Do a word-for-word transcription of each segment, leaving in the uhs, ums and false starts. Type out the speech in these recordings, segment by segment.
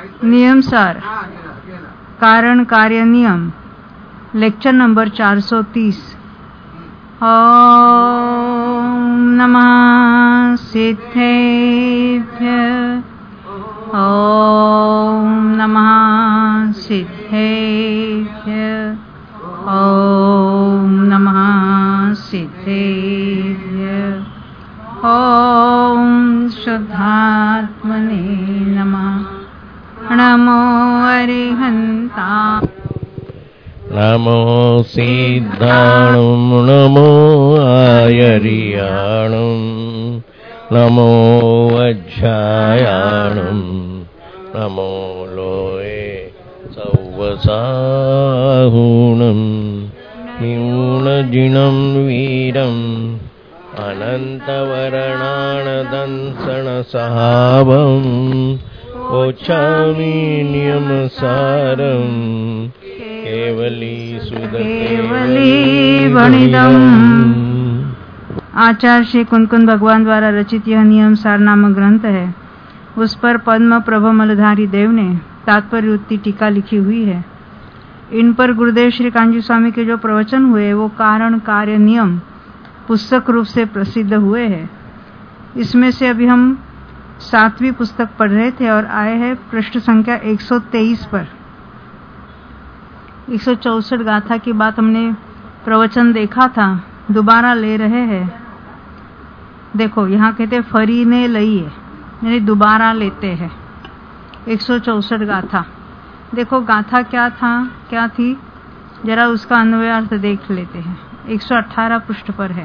नियम सार कारण कार्य नियम लेक्चर नंबर चार सौ तीस। ओम नमः सिद्धेभ्यः ओम नमः सिद्धेभ्यः ओम नमः सिद्धेभ्यः ओम शुद्धात्मने नमः। नमो अरिहंता नमो सिद्धाणुं नमो आयर्याणुं नमो वज्रायाणुं नमो लोये सौवसाहुणं न्यूनजिनं वीरम् अनन्तवर्णानदंसणसहावम् ओछामि नियमसारम् केवली सुध केवली वणिदम्। आचार्य श्री कुंदकुंद भगवान द्वारा रचित यह नियम सार नामक ग्रंथ है। उस पर पद्म प्रभ मलधारी देव ने तात्पर्य उत्ती टीका लिखी हुई है। इन पर गुरुदेव श्री कांजी स्वामी के जो प्रवचन हुए वो कारण कार्य नियम पुस्तक रूप से प्रसिद्ध हुए हैं। इसमें से अभी हम सातवीं पुस्तक पढ़ रहे थे और आए हैं पृष्ठ संख्या एक सौ तेईस पर। एक सौ चौसठ गाथा की बात हमने प्रवचन देखा था, दोबारा ले रहे हैं। देखो यहाँ कहते फरी ने लइए यानी दोबारा लेते हैं। एक सौ चौसठ गाथा देखो, गाथा क्या था क्या थी जरा उसका अन्वयार्थ देख लेते हैं। एक सौ अठारह पृष्ठ पर है।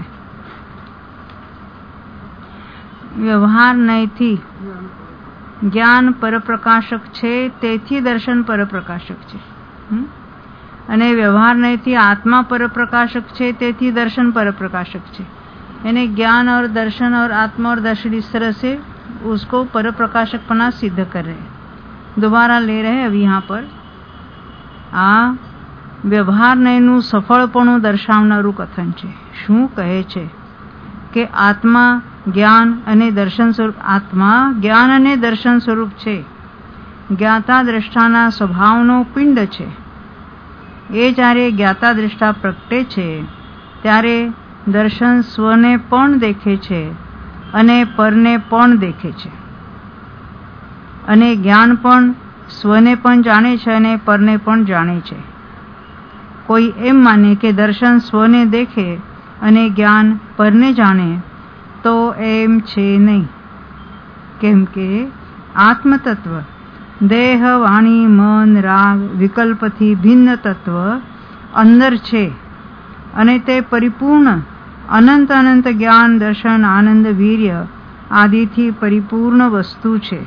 व्यवहार नयથી જ્ઞાન પરપ્રકાશક છે તેથી દર્શન પરપ્રકાશક છે અને વ્યવહાર નયથી आत्मा परप्रकाशक છે તેથી दर्शन परप्रकाशक છે। यानी ज्ञान और दर्शन और आत्मा और दर्शन इस तरह से उसको परप्रकाशकपना सिद्ध कर रहे हैं। दोबारा ले रहे हैं अभी यहाँ पर। आ व्यवहार नयનું સફળપણું દર્શાવનારું કથન છે। શું કહે છે કે આત્મા જ્ઞાન અને દર્શન સ્વરૂપ આત્મા જ્ઞાન અને દર્શન સ્વરૂપ છે। જ્ઞાતા દ્રષ્ટાના સ્વભાવનો પિંડ છે। એ જ્યારે જ્ઞાતા દ્રષ્ટા પ્રગટે છે ત્યારે દર્શન સ્વને પણ દેખે છે અને પરને પણ દેખે છે અને જ્ઞાન પણ સ્વને પણ જાણે છે અને પરને પણ જાણે છે। કોઈ એમ માને કે દર્શન સ્વને દેખે અને જ્ઞાન પરને જાણે તો એમ છે નહીં, કેમ કે આત્મતત્વ દેહ વાણી મન રાગ વિકલ્પથી ભિન્ન તત્વ અંદર છે અને તે પરિપૂર્ણ અનંત અનંત જ્ઞાન દર્શન આનંદ વીર્ય આદિથી પરિપૂર્ણ વસ્તુ છે।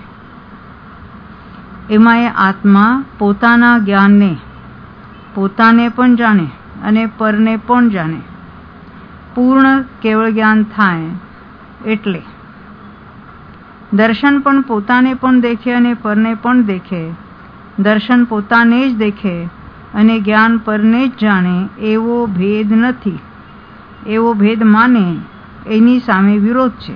એમાં એ આત્મા પોતાના જ્ઞાનને પોતાને પણ જાણે અને પરને પણ જાણે। પૂર્ણ કેવળ જ્ઞાન થાય એટલે દર્શન પણ પોતાને પણ દેખે અને પરને પણ દેખે। દર્શન પોતાને જ દેખે અને જ્ઞાન પરને જ જાણે એવો ભેદ નથી। એવો ભેદ માને એની સામે વિરોધ છે।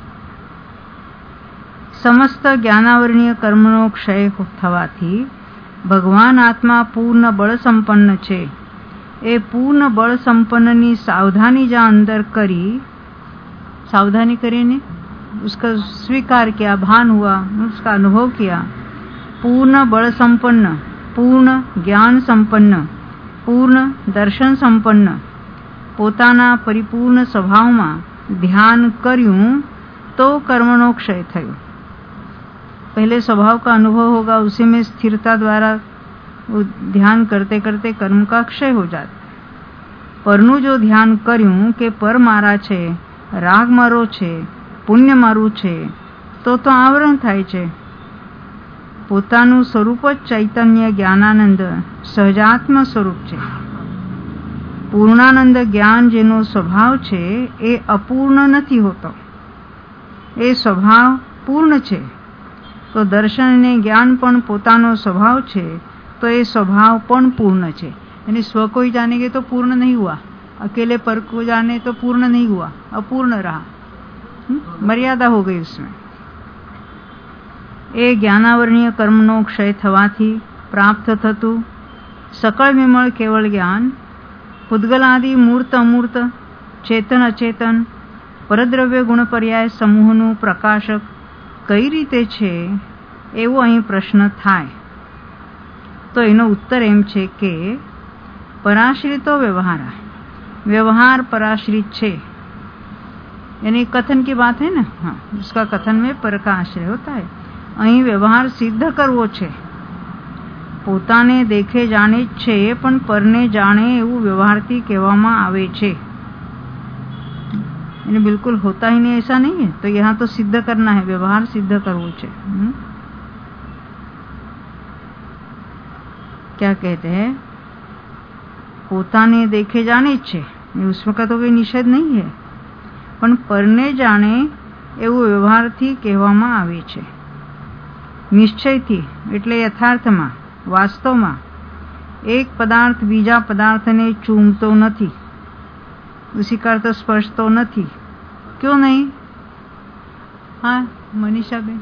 સમસ્ત જ્ઞાનાવરણીય કર્મનો ક્ષય થવાથી ભગવાન આત્मा પૂર્ણ બળ સંપન્ન છે। એ પૂર્ણ બળ સંપન્નની સાવધાની जा अंदर करी सावधानी करीने उसका स्वीकार किया, भान हुआ, उसका अनुभव किया। पूर्ण बल संपन्न पूर्ण ज्ञान संपन्न पूर्ण दर्शन संपन्न पोताना परिपूर्ण स्वभावમાં ध्यान કર્યું तो कर्मનો ક્ષય થયો। पहले स्वभाव का अनुभव होगा, उसी में स्थिरता द्वारा ध्यान करते करते कर्म का क्षय हो जाता। परनु जो ध्यान કર્યું કે પર મારા છે, રાગ મારો છે, પુણ્ય મારું છે, તો તો આવરણ થાય છે। પોતાનું સ્વરૂપ જ ચૈતન્ય જ્ઞાનાનંદ સહજાત્મ સ્વરૂપ છે। પૂર્ણાનંદ જ્ઞાન જેનો સ્વભાવ છે એ અપૂર્ણ નથી હોતો, એ સ્વભાવ પૂર્ણ છે। તો દર્શન અને જ્ઞાન પણ પોતાનો સ્વભાવ છે तो ये स्वभाव पण पूर्ण है। यानी स्व को ही जानेंगे तो पूर्ण नहीं हुआ, अकेले पर को जाने तो पूर्ण नहीं हुआ, अपूर्ण रहा, मर्यादा हो गई उसमें। એ જ્ઞાનાવરણીય કર્મનો ક્ષય થવાથી પ્રાપ્ત થતું સકળ વિમળ કેવળ જ્ઞાન પૂતગલાદિ મૂર્ત અમૂર્ત ચેતન અચેતન પરદ્રવ્ય ગુણ પર્યાય સમૂહનું પ્રકાશક કઈ રીતે છે એવો અહીં પ્રશ્ન થાય તો એનો उत्तर એમ છે કે पराश्रितो व्यवहार व्यवहार पराश्रित छे यानी कथन की बात है ना। हाँ, उसका कथन में पर का आश्रय होता है। અહીં વ્યવહાર સિદ્ધ કરવો છે, પોતાને દેખે જાણે જ છે પણ પરને જાણે એવું વ્યવહારથી કહેવામાં આવે છે। यानी बिल्कुल होता ही नहीं ऐसा नहीं है, तो यहाँ तो सिद्ध करना है, व्यवहार सिद्ध करवो छे। क्या कहते हैं, પોતાને દેખે જાણે જ છે, उसमें का तो कोई निषेध नहीं है, પણ પરને જાણે એવું વ્યવહારથી કહેવામાં આવે છે। નિશ્ચયથી એટલે યથાર્થમાં વાસ્તવમાં એક પદાર્થ બીજા પદાર્થને ચૂમતો નથી, उसी का तो स्पर्शतो નથી। क्यों नहीं? हाँ मनीषा बेन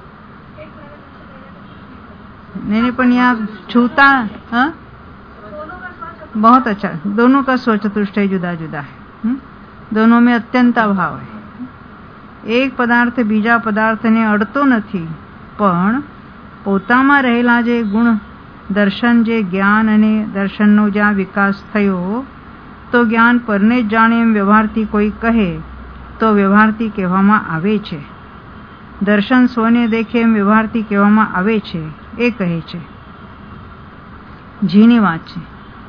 नहीं नहीं पण यहाँ छूता हाँ बहुत अच्छा, दोनों का स्वचतुष्टय जुदा जुदा है, हुँ? दोनों में अत्यंत अभाव है। एक पदार्थ बीजा पदार्थ ने अड़तो नहीं, पण पोतामां रहेला जे गुण दर्शन जे ज्ञान अने दर्शननो ज्यां विकास थयो तो ज्ञान परने ज जाणे एम व्यवहारथी कोई कहे तो व्यवहारथी कहेवामां आवे छे। दर्शन स्वने देखे एम व्यवहारथी कहेवामां आवे छे, ए कहे छे। जीनी वात छे,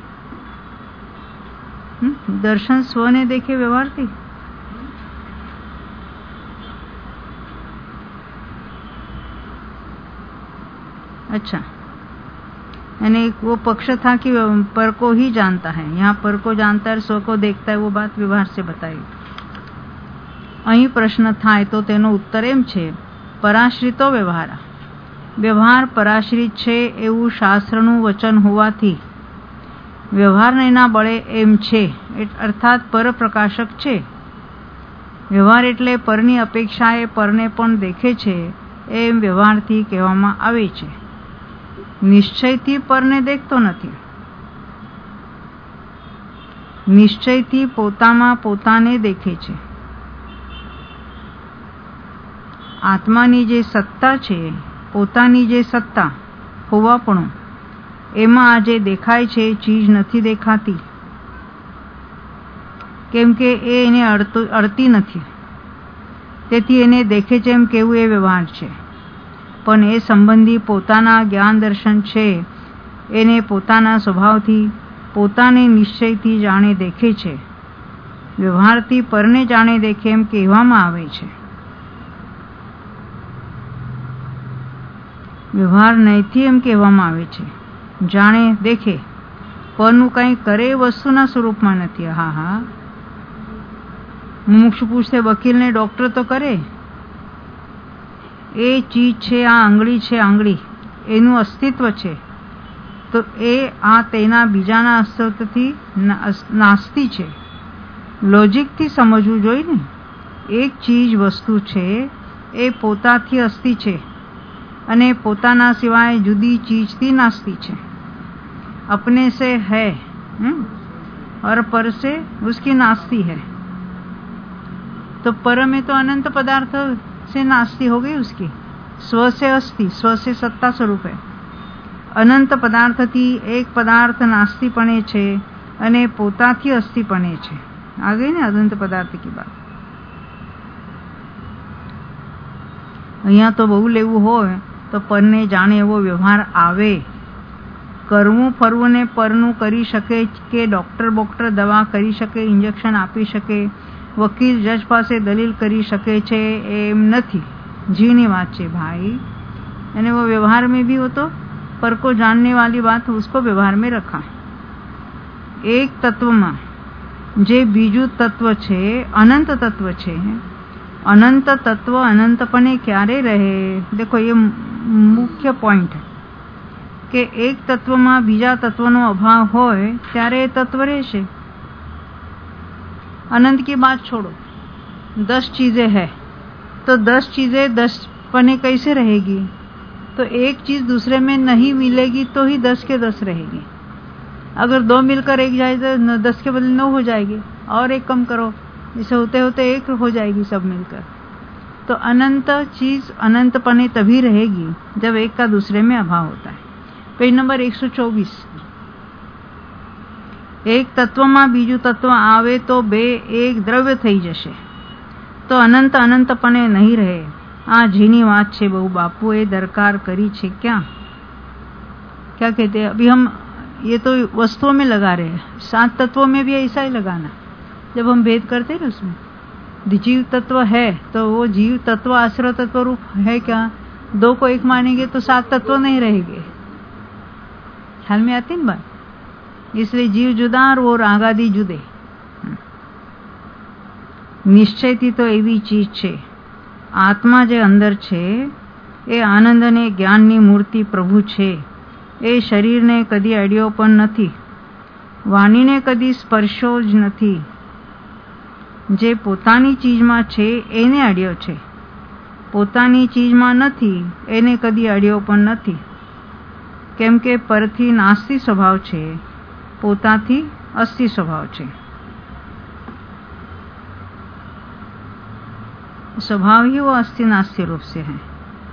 दर्शन स्वने देखे व्यवहारथी अच्छा, यानी वो पक्ष था कि पर को ही जानता है, यहाँ पर को जानता है, स्व को देखता है, वो बात व्यवहार से बताई। અહીં પ્રશ્ન થાય તો તેનો ઉત્તર એમ છે, પરાશ્રિતો વ્યવહાર વ્યવહાર પરાશ્રિત છે એવું શાસ્ત્રનું વચન હોવાથી વ્યવહાર એના બળે એમ છે, અર્થાત પરપ્રકાશક છે। વ્યવહાર એટલે પરની અપેક્ષાએ પરને પણ દેખે છે એમ વ્યવહારથી કહેવામાં આવે છે। નિશ્ચયથી પરને દેખતો નથી, નિશ્ચયથી પોતામાં પોતાને દેખે છે। આત્માની જે સત્તા છે, પોતાની જે સત્તા હોવાપણું, એમાં આ જે દેખાય છે ચીજ નથી દેખાતી, કેમ કે એ એને અડતી નથી, તેથી એને દેખે છે એમ કેવું એ વ્યવહાર છે। પણ એ સંબંધી પોતાના જ્ઞાન દર્શન છે, એને પોતાના સ્વભાવથી પોતાને નિશ્ચયથી જાણે દેખે છે। વ્યવહારથી પરને જાણે દેખે એમ કહેવામાં આવે છે। વ્યવહાર નહીંથી એમ કહેવામાં આવે છે, જાણે દેખે, પરનું કંઈ કરે વસ્તુના સ્વરૂપમાં નથી। હા હા, મુમુક્ષુ પૂછતે વકીલને ડોક્ટર તો કરે, એ ચીજ છે, આ આંગળી છે, આંગળી એનું અસ્તિત્વ છે, તો એ આ તેના બીજાના અસ્તિત્વથી નાસ્તી છે। લોજિકથી સમજવું જોઈએ ને, એક ચીજ વસ્તુ છે એ પોતાથી અસ્તિ છે અને પોતાના સિવાય જુદી ચીજથી નાસ્તી છે। अपने से है और पर से उसकी नास्ती है, तो पर में तो अनंत पदार्थ से नास्ती हो गई उसकी, स्व से अस्थि, स्व से सत्ता स्वरूप है। अनंत पदार्थ थी एक पदार्थ नास्तीपणे छे अने पोताथी अस्थिपणे छे। आ गई ने अनंत पदार्थ की बात। अहींया तो बहु लेवुं होय तो परने जाणे एवो व्यवहार आवे। करवुं फरवुं ने परनुं करी शके के डॉक्टर बोक्टर दवा करी शके, इंजेक्शन आपी शके, वकील जज पासे दलील करी शके छे एम नथी। जीनी बात छे भाई, यानी वो व्यवहार में भी हो तो पर को जानने वाली बात उसको व्यवहार में रखा। एक तत्व में जे बीजू तत्व छे अनंत तत्व छे, अनंत तत्व अनंतपणे क्यारे रहे? देखो ये मुख्य पॉइंट है कि एक तत्व में बीजा तत्वनो अभाव होय त्यारे तत्व रहेशे। अनंत की बात छोड़ो, दस चीजें हैं तो दस चीजें दस पने कैसे रहेगी? तो एक चीज दूसरे में नहीं मिलेगी तो ही दस के दस रहेगी। अगर दो मिलकर एक जाए तो दस के बदले नौ हो जाएगी, और एक कम करो, इसे होते होते एक हो जाएगी सब मिलकर। तो अनंत चीज अनंतपने तभी रहेगी जब एक का दूसरे में अभाव होता है। पेज नंबर एक सौ चौबीस। एक તત્વમાં બીજું તત્વ આવે તો બે એક દ્રવ્ય થઈ જશે તો અનંત અનંતપણે નહીં રહે। આ જેની વાત છે બહુ બાપુએ દરકાર કરી છે। क्या क्या कहते हैं? अभी हम ये तो वस्तुओं में लगा रहे हैं, सात तत्वों में भी ऐसा ही लगाना। जब हम भेद करते हैं ना उसमें जीव तत्व है तो वो जीव तत्व आश्रय तत्व रूप है क्या? दो को एक मानेंगे तो सात तत्व नहीं रहेंगे। ख्याल में आती ना बात? इसलिए जीव जुदा और वो रागादि जुदे। નિશ્ચયથી તો એવી ચીજ છે, આત્મા જે અંદર છે એ આનંદ અને જ્ઞાનની મૂર્તિ પ્રભુ છે। એ શરીરને કદી અડ્યો પણ નથી, વાણીને કદી સ્પર્શો જ નથી। જે પોતાની ચીજમાં છે એને અડ્યો છે, પોતાની ચીજમાં નથી એને કદી અડ્યો પણ નથી। કેમ કે પરથી નાસ્તિ સ્વભાવ છે, પોતાથી અસ્થિ સ્વભાવ છે। स्वभाव ही वो अस्थि नास्ति रूप से है,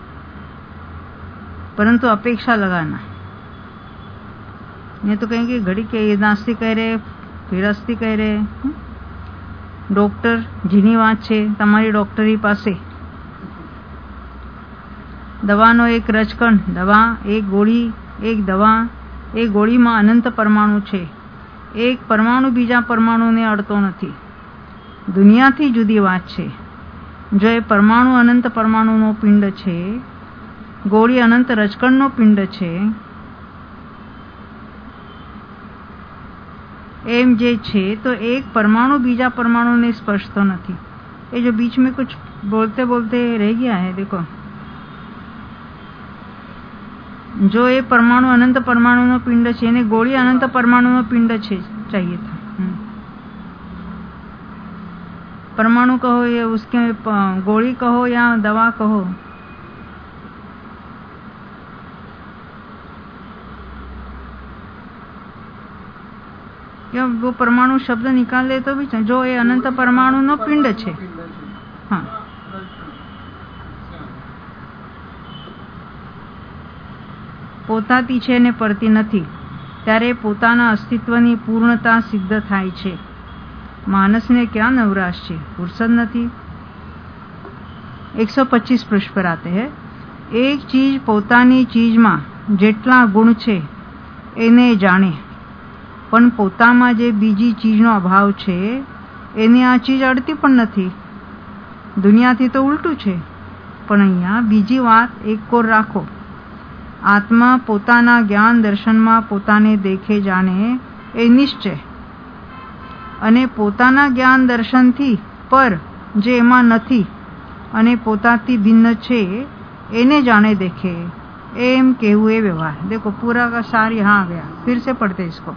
परंतु अपेक्षा लगाना। ये तो कहेंगे घड़ी के ये नास्ति कह रहे फिर अस्थि कह रहे। डॉक्टर जीनी વાત છે તમારી ડોક્ટરી પાસે દવાનો એક રચકણ, દવા એક ગોળી, એક દવા એ ગોળીમાં અનંત પરમાણુ છે। એક પરમાણુ બીજા પરમાણુને અડતો નથી। દુનિયાથી જુદી વાત છે। जो એ પરમાણુ અનંત પરમાણુનો પિંડ છે, ગોળી અનંત રચકણનો પિંડ છે, એમ જે છે તો એક પરમાણુ બીજા પરમાણુને સ્પર્શતો નથી। ये जो बीच में कुछ बोलते बोलते रह गया है, देखो, जो ये परमाणु अनंत परमाणुનો પિંડ છે એને ગોળી અનંત પરમાણુનો પિંડ છે चाहिए था। परमाणु कहो या उसके गोली कहो या दवा कहो, या वो परमाणु शब्द निकाल ले तो भी जो ये अनंत परमाणु नो पिंड छे। हाँ, પોતાથી છે ને પરતી નથી, ત્યારે પોતાના અસ્તિત્વની પૂર્ણતા સિદ્ધ થાય છે। मानसने क्या नवराश છે, फुर्सत નથી। एक सौ पच्चीस पृष्ठ पर आते हैं। एक चीज પોતાની ચીજમાં જેટલા ગુણ છે એને જાણે, પણ પોતામાં જે બીજી ચીજનો અભાવ છે એને આ ચીજ અડતી પણ નથી। દુનિયાથી તો ઉલટું છે, પણ અહીંયા બીજી વાત એક કોર રાખો। આત્મા પોતાના જ્ઞાન દર્શનમાં પોતાને દેખે જાણે એ નિશ્ચય, અને પોતાના જ્ઞાન દર્શનથી પર જે એમાં નથી અને પોતાથી ભિન્ન છે એને જાણે દેખે, એમ કહેવું એ વ્યવહાર। देखो पूरा का सार यहाँ आ गया, फिर से पढ़ते इसको।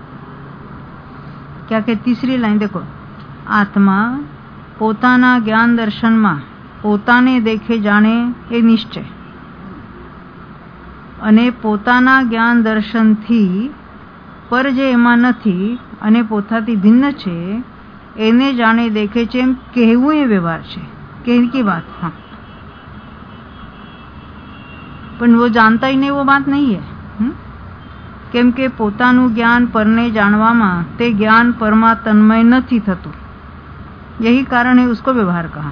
क्या के तीसरी लाइन देखो, आत्मा પોતાના જ્ઞાન દર્શનમાં પોતાને દેખે જાણે એ નિશ્ચય, અને પોતાના જ્ઞાન દર્શનથી પર જે એમાં નથી અને પોતાથી भिन्न છે એને જાણે દેખે છે એમ કહેવું એ વ્યવહાર છે। कहने की बात। हाँ, પણ वो जानता ही नहीं, वो बात नहीं है। हुँ? કેમ કે પોતાનું જ્ઞાન પરને જાણવામાં તે જ્ઞાન પરમાં તન્મય નથી થતું, यही कारण है उसको व्यवहार कहा।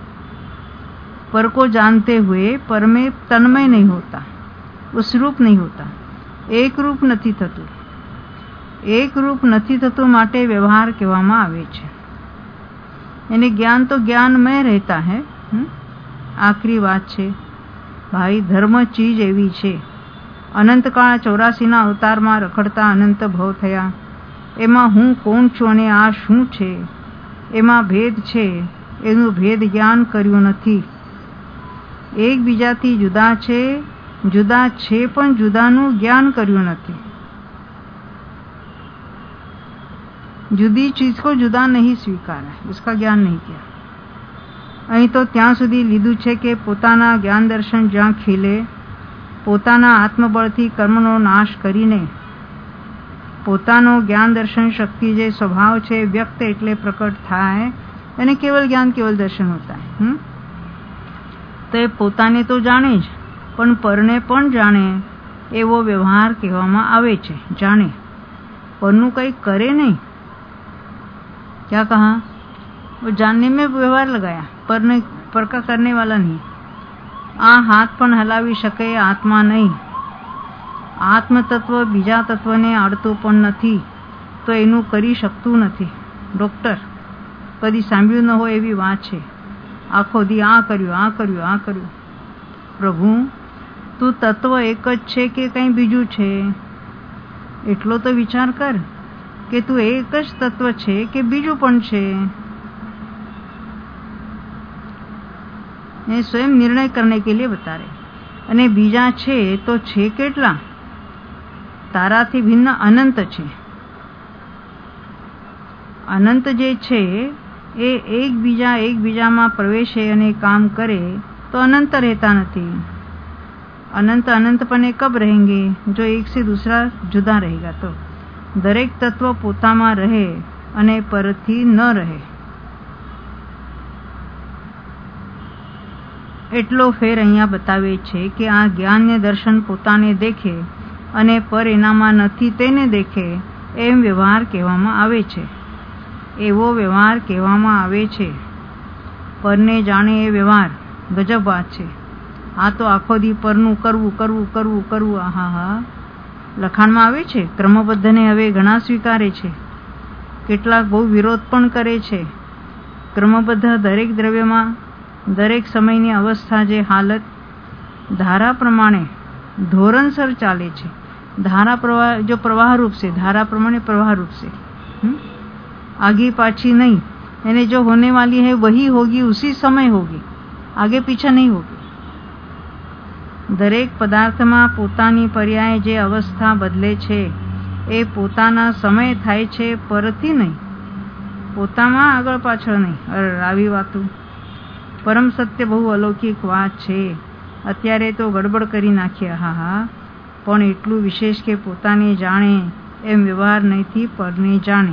पर को जानते हुए पर में तन्मय नहीं होता, उस रूप नहीं होता, एक रूप નથી થતું। एक रूप નથી થતું માટે व्यवहार કહેવામાં આવે છે। यानी ज्ञान तो ज्ञानमय रहता है। आखरी बात છે भाई, धर्म चीज एवी છે, અનંતકાળ ચોરાસીના અવતારમાં રખડતા અનંત ભવ થયા, એમાં હું કોણ છું અને આ શું છે, એમાં ભેદ છે, એનું ભેદ જ્ઞાન કર્યું નથી। એકબીજાથી જુદા છે, જુદા છે પણ જુદાનું જ્ઞાન કર્યું નથી। जुदी चीज को जुदा नहीं स्वीकारा, उसका ज्ञान नहीं किया। અહીં તો ત્યાં સુધી લીધું છે કે પોતાના જ્ઞાન દર્શન જ્યાં ખીલે પોતાના આત્મબળથી કર્મનો નાશ કરીને પોતાનો જ્ઞાન દર્શન શક્તિ જે સ્વભાવ છે વ્યક્ત એટલે પ્રકટ થાય અને કેવલ જ્ઞાન કેવલ દર્શન હોતા હમ તો એ પોતાને તો જાણે જ પણ પરને પણ જાણે એવો વ્યવહાર કહેવામાં આવે છે. જાણે પરનું કંઈ કરે નહીં. क्या कहा? वो जानने में व्यवहार लगाया, पर ने पर का करने वाला नहीं. आ हाथ पण हलावी શકે આત્મા નહીં. આત્મ તત્વ બીજા તત્વને અડતું પણ નથી તો એનું કરી શકતું નથી. ડોક્ટર કદી સાંભળ્યું ન હોય એવી વાત છે. આખો દી આ કર્યું આ કર્યું આ કર્યું. પ્રભુ તું તત્વ એક જ છે કે કંઈ બીજું છે? એટલો તો વિચાર કર કે તું એક જ તત્વ છે કે બીજું પણ છે. એ સ્વયં નિર્ણય કરને કે લીએ બતા રહે. અને બીજા છે તો છે કેટલા? તારાથી ભિન્ન અનંત છે. અનંત જે છે એ એકબીજા એકબીજામાં પ્રવેશે અને કામ કરે તો અનંત રહેતા નથી. अनंत अनंतपने कब रहेंगे? जो एक से दूसरा जुदा रहेगा तो. दरेक तत्व पोताમાં રહે અને પરથી ન રહે. એટલો ફેર અહીંયા બતાવે છે કે આ જ્ઞાનને દર્શન પોતાને દેખે અને પર એનામાં નથી તેને દેખે એમ વ્યવહાર કહેવામાં આવે છે. એવો વ્યવહાર કહેવામાં આવે છે. પરને જાણે એ વ્યવહાર ગજબ વાત છે. આ તો આખો દી પરનું કરવું કરવું કરવું કરવું. આહા હા લખાણમાં આવે છે. ક્રમબદ્ધને હવે ઘણા સ્વીકારે છે, કેટલાક બહુ વિરોધ પણ કરે છે. ક્રમબદ્ધ દરેક દ્રવ્યમાં દરેક સમયની અવસ્થા જે હાલત ધારા પ્રમાણે ધોરણસર ચાલે છે. ધારા પ્રવાહ જો પ્રવાહરૂપ છે, ધારા પ્રમાણે પ્રવાહરૂપ છે, आगे पाछी नहीं. यानी जो होने वाली है वही होगी, उसी समय होगी, आगे पीछे नहीं होगी. દરેક પદાર્થમાં પોતાની પર્યાય જે અવસ્થા બદલે છે એ પોતાના સમય થાય છે, પરથી નહીં. પોતામાં આગળ પાછળ નહીં. અરે આવી વાતું પરમ સત્ય બહુ અલૌકિક વાત છે. અત્યારે તો ગડબડ કરી નાખીએ. હા હા પણ એટલું વિશેષ કે પોતાને જાણે એમ વ્યવહાર નહીંથી પરને જાણે.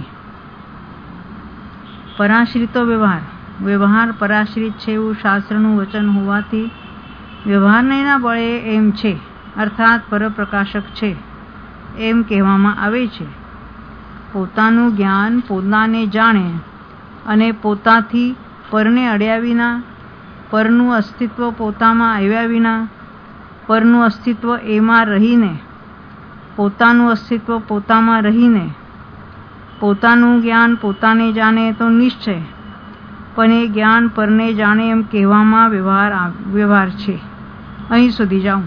પરાશ્રિતો વ્યવહાર વ્યવહાર પરાશ્રિત છે એવું શાસ્ત્રનું વચન હોવાથી વ્યવહાર નહીંના બળે એમ છે, અર્થાત પરપ્રકાશક છે એમ કહેવામાં આવે છે. પોતાનું જ્ઞાન પોતાને જાણે અને પોતાથી પરને અડ્યા વિના, પરનું અસ્તિત્વ પોતામાં આવ્યા વિના, પરનું અસ્તિત્વ એમાં રહીને, પોતાનું અસ્તિત્વ પોતામાં રહીને પોતાનું જ્ઞાન પોતાને જાણે તો નિશ્ચય, પણ એ જ્ઞાન પરને જાણે એમ કહેવામાં વ્યવહાર વ્યવહાર છે. અહીં સુધી જાઉં.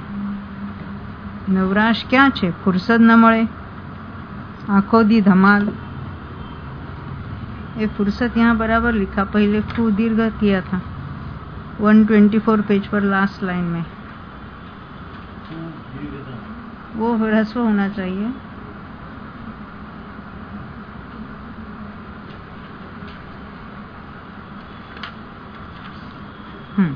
નવરાશ ક્યાં છે? ફુરસદ ન મળે, आंखों दी धमाल. ये फुर्सत यहाँ बराबर लिखा, पहले फू दीर्घ किया था एक सौ चौबीस पेज पर लास्ट लाइन में. वो ह्रस्व होना चाहिए. हम्म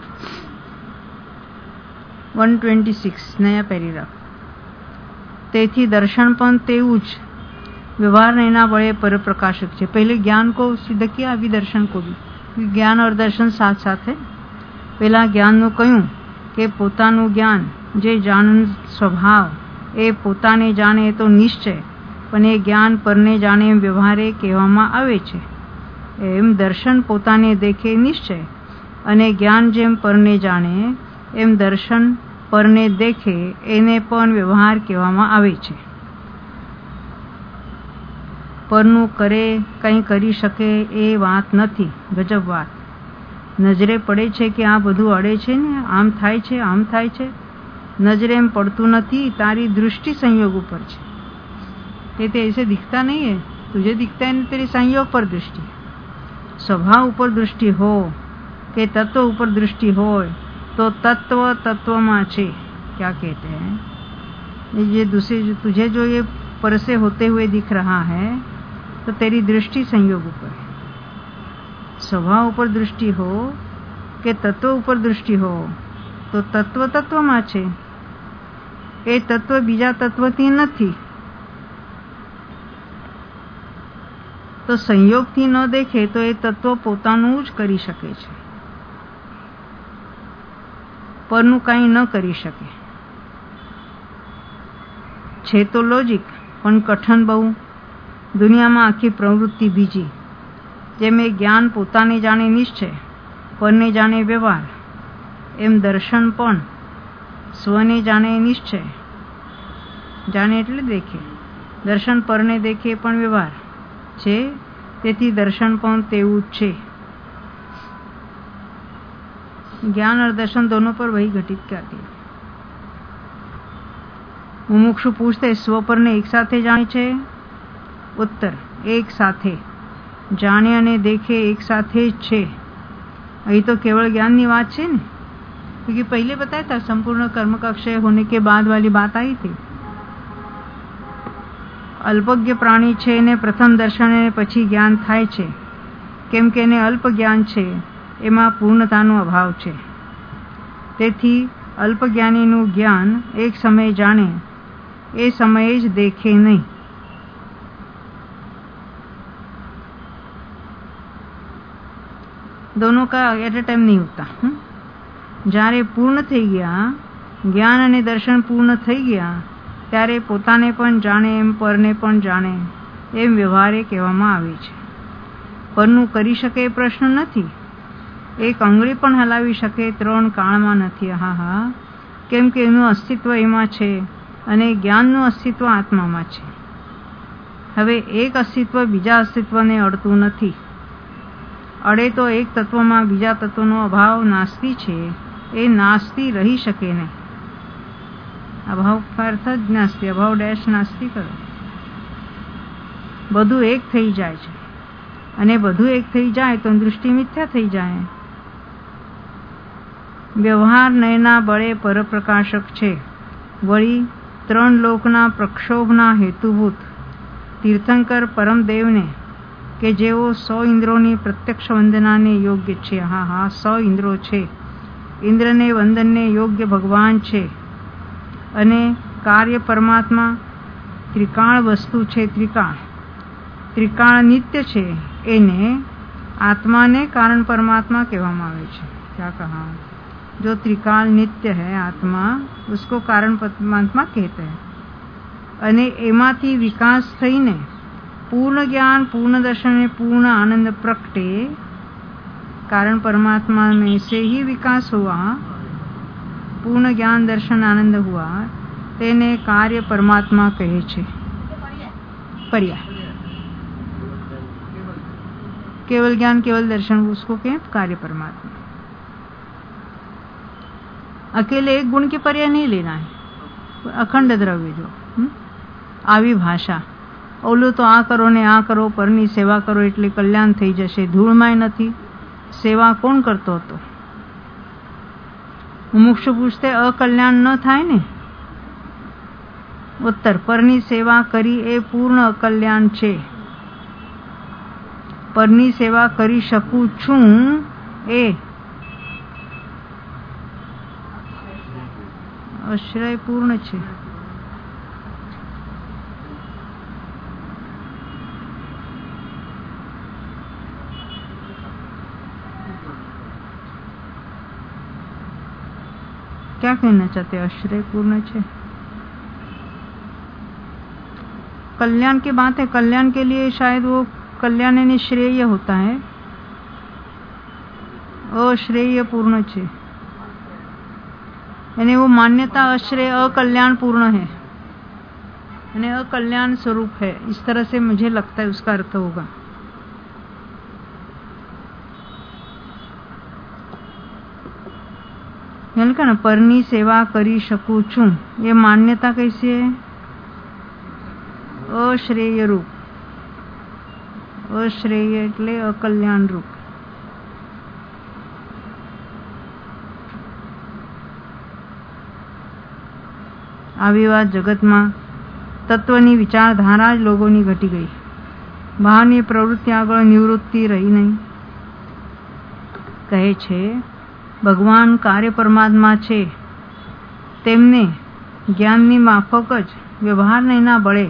एक सौ छब्बीस नया पेरेग्राफ. તેથી દર્શન પણ તેવું જ व्यवहार नैना बड़े पर प्रकाशक છે. पहले ज्ञान को सिद्ध किया, अभी दर्शन को भी. ज्ञान और दर्शन साथ साथ है. પહેલા જ્ઞાનનું કહ્યું કે પોતાનું જ્ઞાન જે જાણ સ્વભાવ એ પોતાને જાણે તો નિશ્ચય, પણ એ જ્ઞાન પરને જાણે એમ વ્યવહારે કહેવામાં આવે છે. એમ દર્શન પોતાને દેખે નિશ્ચય, અને જ્ઞાન જેમ પરને જાણે એમ દર્શન પરને દેખે એને પણ વ્યવહાર કહેવામાં આવે છે. પરનું કરે કંઈ કરી શકે એ વાત નથી, ગજબ વાત. નજરે પડે છે કે આ બધું અડે છે ને, આમ થાય છે આમ થાય છે. નજરે એમ પડતું નથી, તારી દૃષ્ટિ સંयोग ઉપર છે. તે તે ऐसे दिखता नहीं है, तुझे दिखता है तेरे संयोग पर दृष्टि. स्वभाव ઉપર दृष्टि हो કે तत्व ઉપર दृष्टि હોય तो तत्व तत्व में छे. क्या कहते हैं? ये दूसरे जो तुझे जो ये पर से होते हुए दिख रहा है तो तेरी दृष्टि संयोग ऊपर है. स्वभाव ऊपर दृष्टि हो કે તત્વ ઉપર દૃષ્ટિ हो तो तत्व तत्व में छे. એ તત્વ બીજા તત્વથી નથી, તો સંયોગથી ન દેખે તો એ તત્વ પોતાનું જ કરી શકે છે, પરનું કંઈ ન કરી શકે. છે તો લોજિક, પણ કઠણ બહુ. દુનિયામાં આખી પ્રવૃત્તિ બીજી. જેમ એ જ્ઞાન પોતાને જાણે નિશ્ચય, પરને જાણે વ્યવહાર, એમ દર્શન પણ સ્વને જાણે નિશ્ચય, જાણે એટલે દેખે. દર્શન પરને દેખે પણ વ્યવહાર છે, તેથી દર્શન પણ તેવું જ છે. ज्ञान और दर्शन दोनों पर वही घटित करती है. मुमुक्षु पूछते स्व पर ने एक साथे जाने छे? उत्तर, एक साथे जाने અને देखे एक साथे જ છે. અહીં तो केवल ज्ञान ની बात है ना, क्योंकि पहले बताया था संपूर्ण कर्म का क्षय होने के बाद वाली बात आई थी. अल्पज्ञ प्राणी છે ને પ્રથમ દર્શન અને પછી જ્ઞાન થાય છે, કેમ કે એને અલ્પ જ્ઞાન છે, એમાં પૂર્ણતાનો અભાવ છે. તેથી અલ્પજ્ઞાનીનું જ્ઞાન એક સમયે જાણે, એ સમયે જ દેખે નહીં. दोनों का एट अ टाइम नहीं होता. જ્યારે પૂર્ણ થઈ ગયા, જ્ઞાન અને દર્શન પૂર્ણ થઈ ગયા, ત્યારે પોતાને પણ જાણે એમ પરને પણ જાણે એમ વ્યવહારે કહેવામાં આવે છે. પરનું કરી શકે એ પ્રશ્ન નથી. એક આંગળી પણ હલાવી શકે, ત્રણ કાળમાં નથી. હા હા, કેમ કે એનું અસ્તિત્વ એમાં છે અને જ્ઞાનનું અસ્તિત્વ આત્મામાં છે. હવે એક અસ્તિત્વ બીજા અસ્તિત્વને અડતું નથી. અડે તો એક તત્વમાં બીજા તત્વનો અભાવ નાસ્તી છે, એ નાસ્તી રહી શકે નહીં. અભાવ અર્થ જ નાસ્તી, અભાવ ડેશ નાસ્તી કરો. બધું એક થઈ જાય છે, અને બધું એક થઈ જાય તો દૃષ્ટિ મિથ્યા થઈ જાય. વ્યવહાર નયના બળે પરપ્રકાશક છે. વળી ત્રણ લોકના પ્રક્ષોભના હેતુભૂત તીર્થંકર પરમદેવને કે જેઓ સો ઇન્દ્રોની પ્રત્યક્ષ વંદનાને યોગ્ય છે. હા હા, સો ઇન્દ્રો છે, ઇન્દ્રને વંદનને યોગ્ય ભગવાન છે, અને કાર્ય પરમાત્મા ત્રિકાળ વસ્તુ છે. ત્રિકાળ ત્રિકાળ નિત્ય છે, એને આત્માને કારણ પરમાત્મા કહેવામાં આવે છે. क्या कहा? जो त्रिकाल नित्य है आत्मा, उसको कारण परमात्मा कहते हैं. અને એમાંથી વિકાસ થઈને પૂર્ણ જ્ઞાન, પૂर्ण दर्शन में पूर्ण आनंद प्रकटे. कारण परमात्मा में से ही विकास हुआ, पूर्ण ज्ञान दर्शन आनंद हुआ, તેને કાર્ય પરમાત્મા કહે છે. पर्याय केवल ज्ञान, केवल दर्शन, उसको कहें कार्य परमात्मा. अकेले एक गुण के पर्याय नहीं लेना है. अखंड द्रव्य जो આવી ભાષા, ઓલું તો આ કરો ને આ કરો, પરની સેવા કરો એટલે કલ્યાણ થઈ જશે. ધૂળમાંય નથી. સેવા કોણ કરતો હતો? મુમુક્ષુ પૂછતે અકલ્યાણ ન થાય ને? ઉત્તર, પરની સેવા કરી એ પૂર્ણ અકલ્યાણ છે. પરની સેવા કરી શકું છું એ આશ્રય પૂર્ણ છે. क्या कहना चाहते हैं? आश्रय पूर्ण है. कल्याण की बात है. कल्याण के लिए शायद वो कल्याण यानी श्रेय होता है, अश्रेय पूर्ण है. यानी वो मान्यता अश्रेय अकल्याण पूर्ण है, यानी अकल्याण स्वरूप है. इस तरह से मुझे लगता है उसका अर्थ होगा. ना पરની સેવા કરી શકું છું, એ માન્યતા कैसी है? अश्रेय रूप. अश्रेय એટલે અકલ્યાણ રૂપ. આવી વાત જગતમાં તત્વની વિચારધારા જ લોકોની ઘટી ગઈ. બહારની પ્રવૃત્તિ આગળ નિવૃત્તિ રહી નહીં. કહે છે ભગવાન કાર્ય પરમાત્મા છે, તેમને જ્ઞાનની માફક જ વ્યવહારના બળે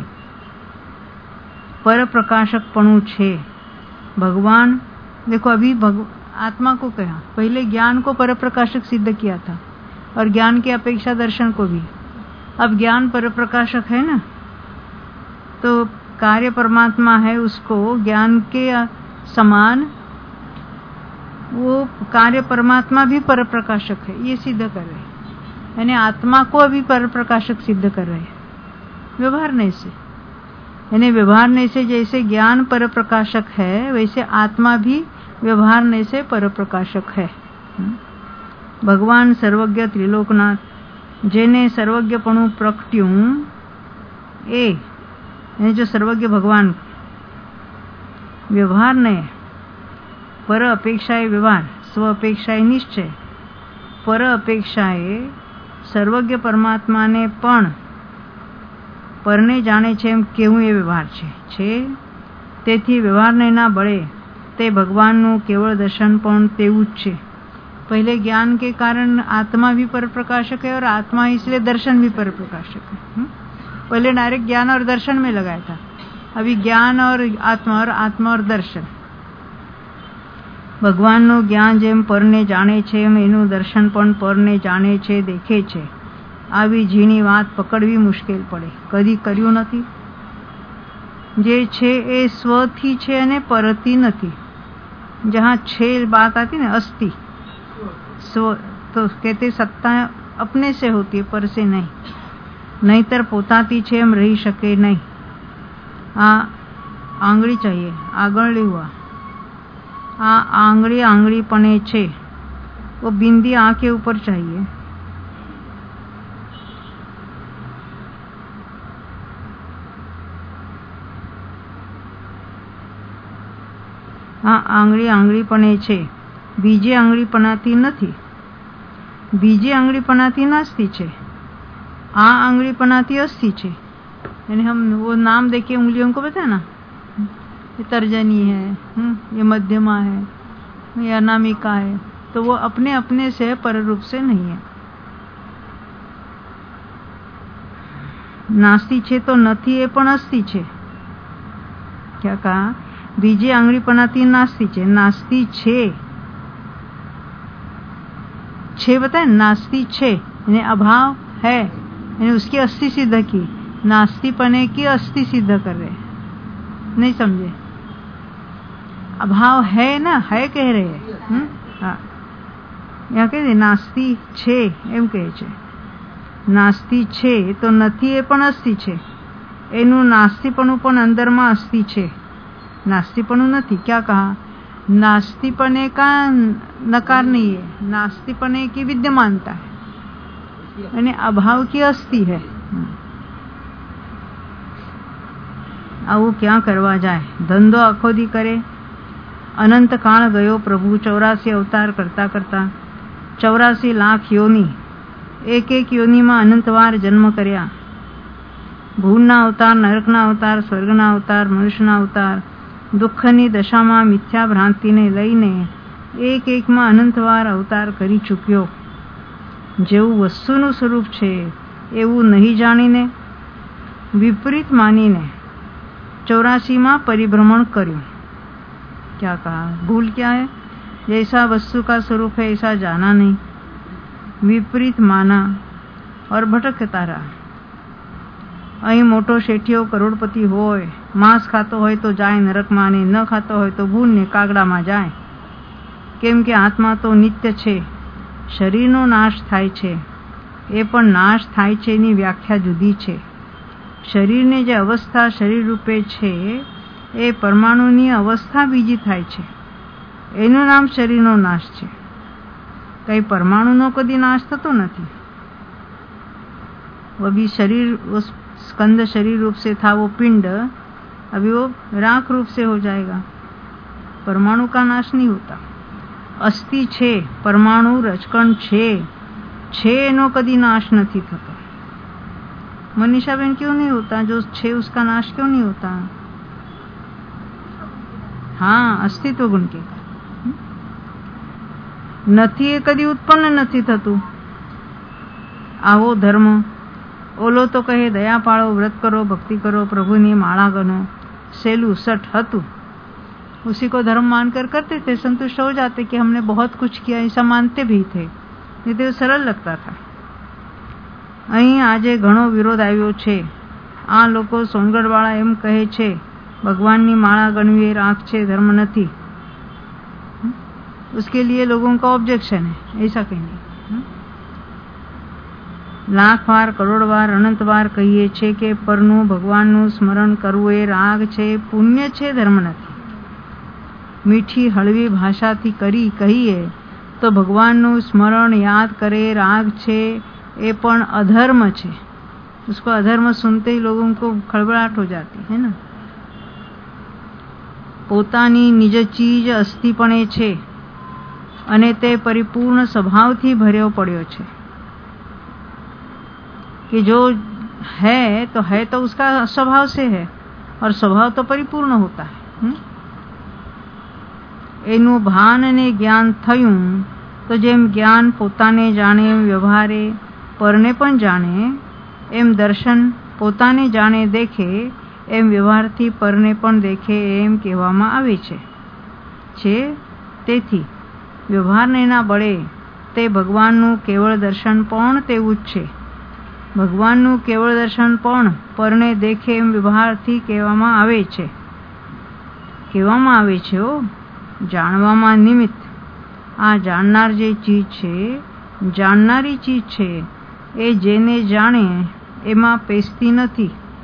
परप्रकाशकपणु छे। भगवान देखो अभी भग, आत्मा को कहा, पहले ज्ञान को परप्रकाशक सिद्ध किया था और ज्ञान की अपेक्षा दर्शन को भी। अब ज्ञान परप्रकाशक है ना, तो कार्य परमात्मा है, उसको ज्ञान के समान वो कार्य परमात्मा भी परप्रकाशक है, ये सिद्ध कर रहे हैं। यानी आत्मा को अभी परप्रकाशक सिद्ध कर रहे हैं व्यवहारने से। यानी व्यवहारने से जैसे ज्ञान परप्रकाशक है, वैसे आत्मा भी व्यवहारने से परप्रकाशक है। भगवान सर्वज्ञ त्रिलोकनाथ, जेने सर्वज्ञपणु प्रकट्યું એ यानी जो सर्वज्ञ भगवान व्यवहार ने पर अपेक्षाए व्यवहार, स्व अपेक्षाए निश्चय, पर अपेक्षाए सर्वज्ञ परमात्मा ने पण परने जाने छे एम केवुं ए व्यवहार छे छे तेथी व्यवहारनेना बळे ते भगवाननुं केवल दर्शन पण तेवुं ज छे। पहले ज्ञान के कारण आत्मा भी परप्रकाशक है और आत्मा इसलिए दर्शन भी परप्रकाशक है। पहले डायरेक्ट ज्ञान और दर्शन में लगाया था, अभी ज्ञान और आत्मा और आत्मा और दर्शन। भगवानનું જ્ઞાન જેમ પરને જાણે છે એમ એનું દર્શન પણ પરને જાણે છે, દેખે છે। આવી ઝીણી વાત પકડવી મુશ્કેલ પડે, કદી કર્યું નથી। જે છે એ સ્વથી છે અને પરથી નથી। जहाँ छे बात आती ना अस्थि स्व, तो कहते सत्ता अपने से होती है, पर से नहीं, नहींतर पोताती छे एम रही शके नहीं। आ आंगળી चाहिए, आंगળી हुआ, आ आंगળી आंगળી पने छे, वो बिंदी आ के ऊपर चाहिए। आ आंगળી आंगળી पने छे, बीजे आंगળી पनाती नहीं, बीजे आंगળી पनाती नास्ती छे, आ आंगળી पनाती अस्थि छे। यानी हम वो नाम देखे उंगलियों को बताया ना, ये तर्जनी है, ये मध्यमा है, ये अनामिका है, तो वो अपने अपने से पर रूप से नहीं है। नास्ती छे तो नथी ए पण अस्थि छे। क्या कहा? बीजे आंगળી पनाती नास्ती छे, नास्ती छे छे बताए, नास्ती छे यानी अभाव है, यानी उसकी अस्थि सिद्ध की, नास्ती पने की अस्थि सिद्ध कर रहे, नहीं समझे? अभाव है ना, है कह रहे हैं। हाँ, यहाँ कहते नास्ती छे एम कहे छे, नास्ती छे तो नथी ए पण अस्थि छे, एनु नास्तीपणु पण अंदरमा अस्थि छे, नास्तीपणु नहीं। क्या कहा? नास्तीपने का नकार नहीं है, नास्तीपने की विद्यमानता है, यानी अभाव की अस्थि है। आવું क्या करवा जाए? धंधो आखो दी करे, अनंत काल गयो प्रभु, चौरासी अवतार करता करता, चौरासी लाख योनि, एक एक योनि में अनंतवार जन्म कर्या। भूलना अवतार, नरकना अवतार, स्वर्गना अवतार, मनुष्यना अवतार, दुखनी दशा में मिथ्या भ्रांति ने लईने एक एक में अनंतवार अवतार करी चूक्यो। जेवुं वस्तुनुं स्वरूप छे एवुं नहीं जाणीने, विपरीत मानीने चौरासी में परिभ्रमण कर्युं। क्या कहा? भूल क्या है? जैसा वस्तु का स्वरूप है ऐसा जाना नहीं, विपरीत माना और भटकता रहा। अहीं मोटो शेठियो करोड़पति होय, मांस खातो होय तो जाए नरक में, न खातो होय तो भूल ने कागड़ा में जाए। केम के आत्मा तो नित्य छे, शरीरनो नाश थाय छे, ए पण नाश थाय छे नी व्याख्या जुदी छे। शरीर ने जे अवस्था शरीर रूपे छे, ए परमाणुनी अवस्था बीजी थाय छे, एनुं नाम शरीरनो नाश छे। कई परमाणुनो कदी नाश थतो नथी। वो भी शरीर, उस स्कंद शरीर रूप से था वो पिंड, अभी वो राख रूप से हो जाएगा। परमाणु का नाश नहीं होता। अस्थि छे, परमाणु रचकण छे, छे एनो कदी नाश नहीं थतो। मनीषा बेन क्यों नहीं होता? जो छे उसका नाश क्यों नहीं होता? हाँ, अस्तित्व गुण के नथी ए कदी उत्पन्न नहीं थतुं। आवो धर्म ઓલો તો કહે દયા પાળો, व्रत करो, भक्ति करो, प्रभुनी माला गनो, सेलू सठ हतु, उसी को धर्म मानकर करते थे, संतुष्ट हो जाते कि हमने बहुत कुछ किया, ऐसा मानते भी थे, ये तो सरल लगता था। અહીં આજે ઘણો વિરોધ આવ્યો છે। આ લોકો સોનગઢવાળા એમ કહે છે ભગવાનની માળા ગણવી એ રાખ છે, धर्म નથી। उसके लिए लोगों का ऑब्जेक्शन है, ऐसा कहीं नहीं। लाख बार, करोड़ बार, अनंत बार कहिए छे કે પરનું ભગવાનનું સ્મરણ કરવું એ રાગ છે, પુણ્ય છે, ધર્મ નથી। મીઠી હળવી ભાષાથી કરી કહીએ તો ભગવાનનું સ્મરણ याद करे राग છે, ये पण अधर्म छे। उसको अधर्म सुनते ही लोगों को खड़बड़ाहट हो जाती है ना। પોતાની નિજ ચીજ અસ્થિપણે છે અને તે પરિપૂર્ણ સ્વભાવથી ભર્યો પડ્યો છે कि जो है तो है तो उसका स्वभाव से है, और स्वभाव तो परिपूर्ण होता है। એનું ભાન અને જ્ઞાન થયું તો જેમ જ્ઞાન પોતાને જાણે એમ વ્યવહારે પરને પણ જાણે, એમ દર્શન પોતાને જાણે દેખે એમ વ્યવહારથી પરને પણ દેખે એમ કહેવામાં આવે છે છે તેથી વ્યવહારનેના બળે તે ભગવાનનું કેવળ દર્શન પણ તેવું જ છે। ભગવાનનું કેવળ દર્શન પણ પરને દેખે એમ વ્યવહારથી કહેવામાં આવે છે કહેવામાં આવે છે ઓ જાણવામાં નિમિત્ત। આ જાણનાર જે ચીજ છે, જાણનારી ચીજ છે, એ જેને જાણે એમાં પેસતી નથી,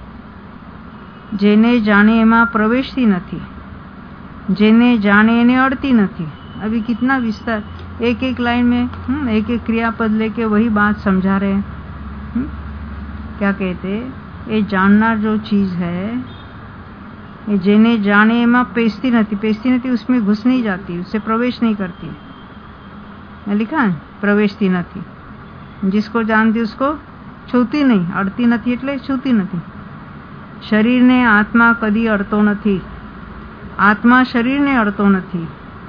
જેને जाने एमा प्रवेशती नहीं, जेने जाने एने अड़ती नहीं। अभी कितना विस्तार, एक एक लाइन में हुँ, एक एक क्रियापद लेके वही बात समझा रहे हैं। हुँ? क्या कहते, ये जानना जो चीज है, ये जेने जाने एमा पेसती नहीं, पेसती नहीं उसमें घुस नहीं जाती, उससे प्रवेश नहीं करती। लिखा है प्रवेशती नहीं, जिसको जानती उसको छूती नहीं, अड़ती नहीं એટલે छूती नहीं। શરીરને આત્મા કદી અડતો નથી, આત્મા શરીરને અડતો નથી,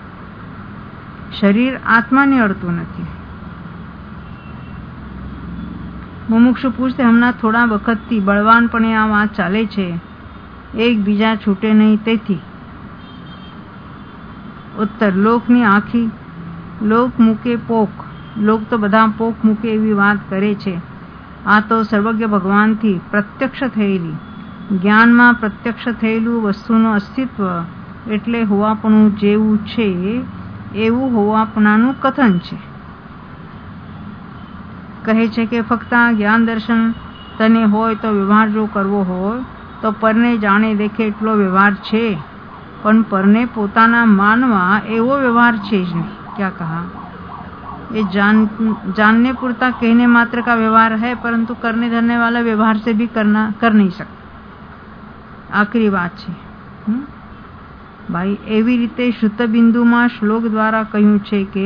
શરીર આત્માને અડતું નથી। મુમુક્ષુ પૂછતે હમણાં થોડા વખતથી બળવાનપણે આ વાત ચાલે છે, એકબીજા છૂટે નહીં તેથી। ઉત્તર લોકની આખી લોક મૂકે પોક, લોક તો બધા પોક મૂકે એવી વાત કરે છે। આ તો સર્વજ્ઞ ભગવાનથી પ્રત્યક્ષ થયેલી, જ્ઞાનમાં પ્રત્યક્ષ થયેલું વસ્તુનું અસ્તિત્વ એટલે હોવાપણું જેવું છે એવું હોવાપણાનું કથન છે। કહે છે કે ફક્ત આ જ્ઞાન દર્શન તને હોય તો વ્યવહાર જો કરવો હોય તો પરને જાણે દેખે એટલો વ્યવહાર છે, પણ પરને પોતાના માનવા એવો વ્યવહાર છે જ નહીં। क्या कहा, ये जान जानने पूरता कहने मात्र का व्यवहार है, परंतु करने धरने वाला व्यवहार से भी करना कर नहीं सकता। आखिरी बात છે ભાઈ। એવી રીતે શુદ્ધ બિંદુમાં શ્લોક દ્વારા કહ્યું છે કે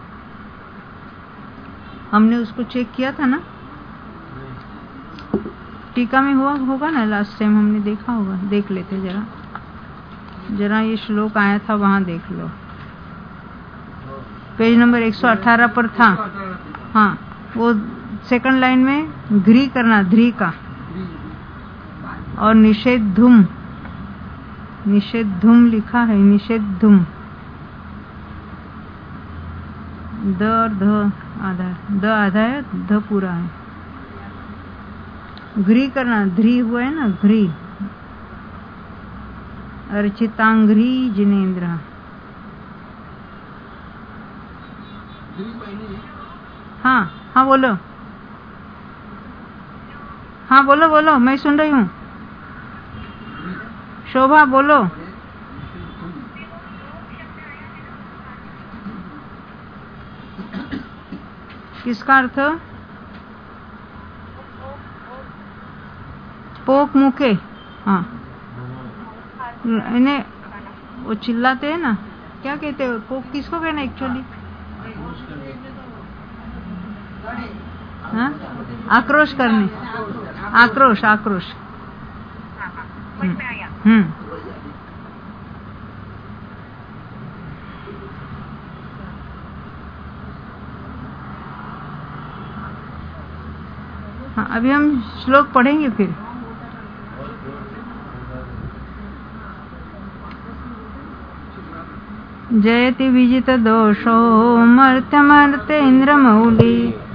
हमने उसको चेक किया था ना, टीका में हुआ होगा ना, लास्ट टाइम हमने देखा होगा, देख लेते जरा जरा ये श्लोक आया था वहां देख लो, पेज नंबर एक सौ अठारह पर था। हाँ, वो सेकंड लाइन में घ्री करना, ध्री का, और निषेध धूम, निषेध धूम लिखा है, निषेध धूम, द और ध आधा, द आधा है, ध पूरा है। घ्री करना, ध्री हुआ है ना, घ्री, अर्चितांघ्री जिनेन्द्र। हाँ हाँ बोलो, हाँ बोलो बोलो, मैं सुन रही हूँ। शोभा बोलो। किसका अर्थ? पोक मुके। हाँ, इन्हें वो चिल्लाते हैं ना, क्या कहते हैं पोक, किसको कहना एक्चुअली? हाँ, आक्रोश करने, आक्रोश आक्रोश। हम्म, हाँ, अभी हम श्लोक पढ़ेंगे फिर। जयति विजित दोषो मर्त्यमर्तेन्द्रमौली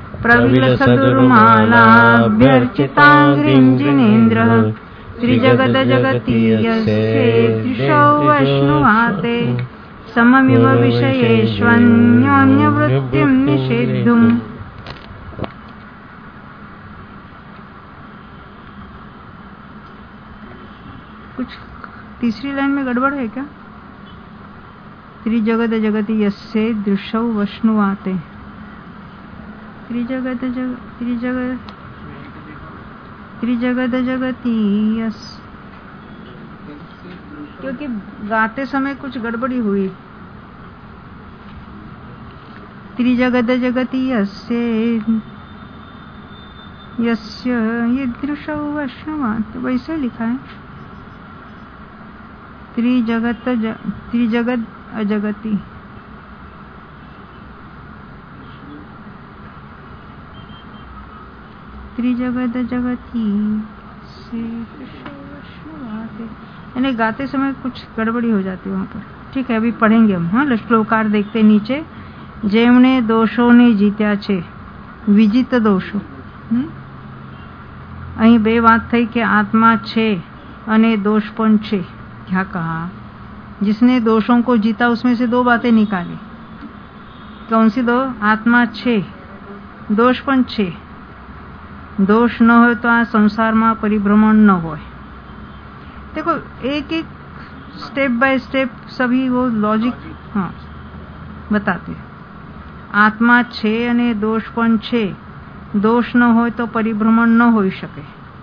प्रविलसदुर्मालाभ्यर्चिताङ्घ्रिं जिनेन्द्रः त्रिजगदजगति यस्येदृशो वैष्णवाते सममिव विषयेष्वन्योन्यवृत्तिं निषेद्धुम्। कुछ तीसरी लाइन में गड़बड़ है क्या? त्रिजगत जगति यस्य दृशौ वैष्णवाते, त्रिजगत जग त्रिजगत त्रिजगत जगति यस, क्योंकि गाते समय कुछ गड़बड़ी हुई। त्रिजगत जगति यस्य यस्य ये दृशौ वैष्णवाते, वैसे लिखा है। त्रिजगत ज, त्रिजगत अजगति, त्रिजगत जगति से यानी गाते समय कुछ गड़बड़ी हो जाती है वहां पर। ठीक है, अभी पढ़ेंगे हम। हाँ, श्लोकार देखते नीचे। जेमने दोषो ने जीत्या छे, विजित दोषो। અહીં બે વાત થઈ કે આત્મા છે અને दोष પણ છે। क्या कहा? जिसने दोषों को जीता उसमें से दो बातें निकाली। कौन सी दो? आत्मा छे, दोष पण छे। दोष न हो तो आ संसार में परिभ्रमण न हो। देखो, एक एक स्टेप बाय स्टेप सभी वो लॉजिक हाँ बताते। आत्मा छे अने दोष पण छे। दोष न हो तो परिभ्रमण न होई शके।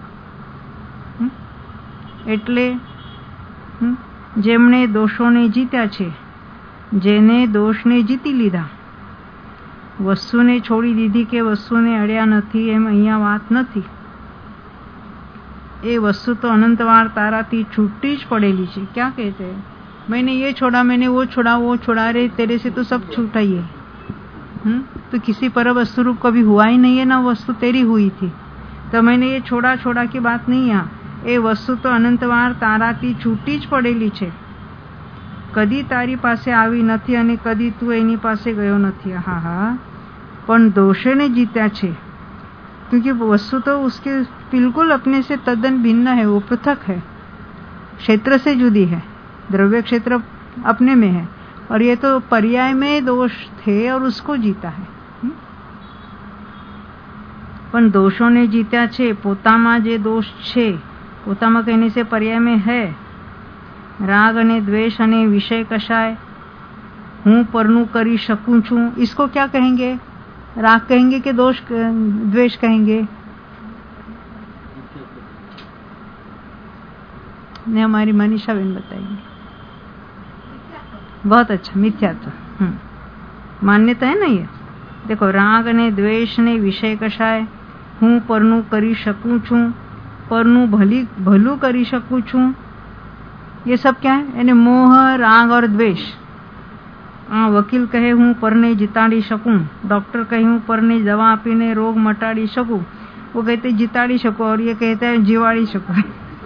एटले जेमणे दोषोने जीत्या छे, जेने दोषने जीती लीधा, वस्तुने छोड़ी दीधी के वस्तुने अड्या नथी, एम अहींया वात नथी। ए वस्तु तो अनंतवार ताराथी छूटी ज पड़ेली छे। क्या कहते हैं? मैंने ये छोड़ा, मैंने वो छोड़ा, वो छोड़ा, रे तेरे से तो सब छूटा ही है। हम्म तो किसी पर वस्तु रूप कभी हुआ ही नहीं है ना, वस्तु तेरी हुई थी। तो मैंने ये छोड़ा छोड़ा की बात नहीं है। ए वस्तु तो अनंतवार ताराथी छूटी ज पड़ेली छे। कदी तारी पासे आवी नथी अने कदी तू एनी पासे गयो नथी। हाँ हाँ, पण दोषे ने जीत्या छे, क्योंकि वस्तु तो उसके बिल्कुल अपने से तद्दन भिन्न है, वो पृथक है, क्षेत्र से जुदी है। द्रव्य क्षेत्र अपने में है और ये तो पर्याय में दोष थे और उसको जीता है। पण दोषों ने जीत्या छे। पोतामा जे दोष छे, पोतामा कहने से पर्याय में है। राग अने द्वेष अने विषय कषाय हूँ परनु करी शकूं छूं, इसको क्या कहेंगे? राग कहेंगे कि दोष द्वेष कहेंगे? ने हमारी मनीषा बहन बताएगी। बहुत अच्छा, मिथ्यात्व। हम्म मान्यता है ना ये। देखो, राग ने द्वेष ने विषय कषाय हूँ परनु करी शकूं छूं, परनु भली भलू करी शकूं छूं, ये सब क्या है? यानी मोह, राग और द्वेष। आ वकील कहे हूँ परने जिताड़ी शकूं, डॉक्टर कहे हूँ परने दवा आपीने रोग मटाड़ी शकूं, वो कहते जिताड़ी શકો और ये कहते हैं जीवाड़ी શકો।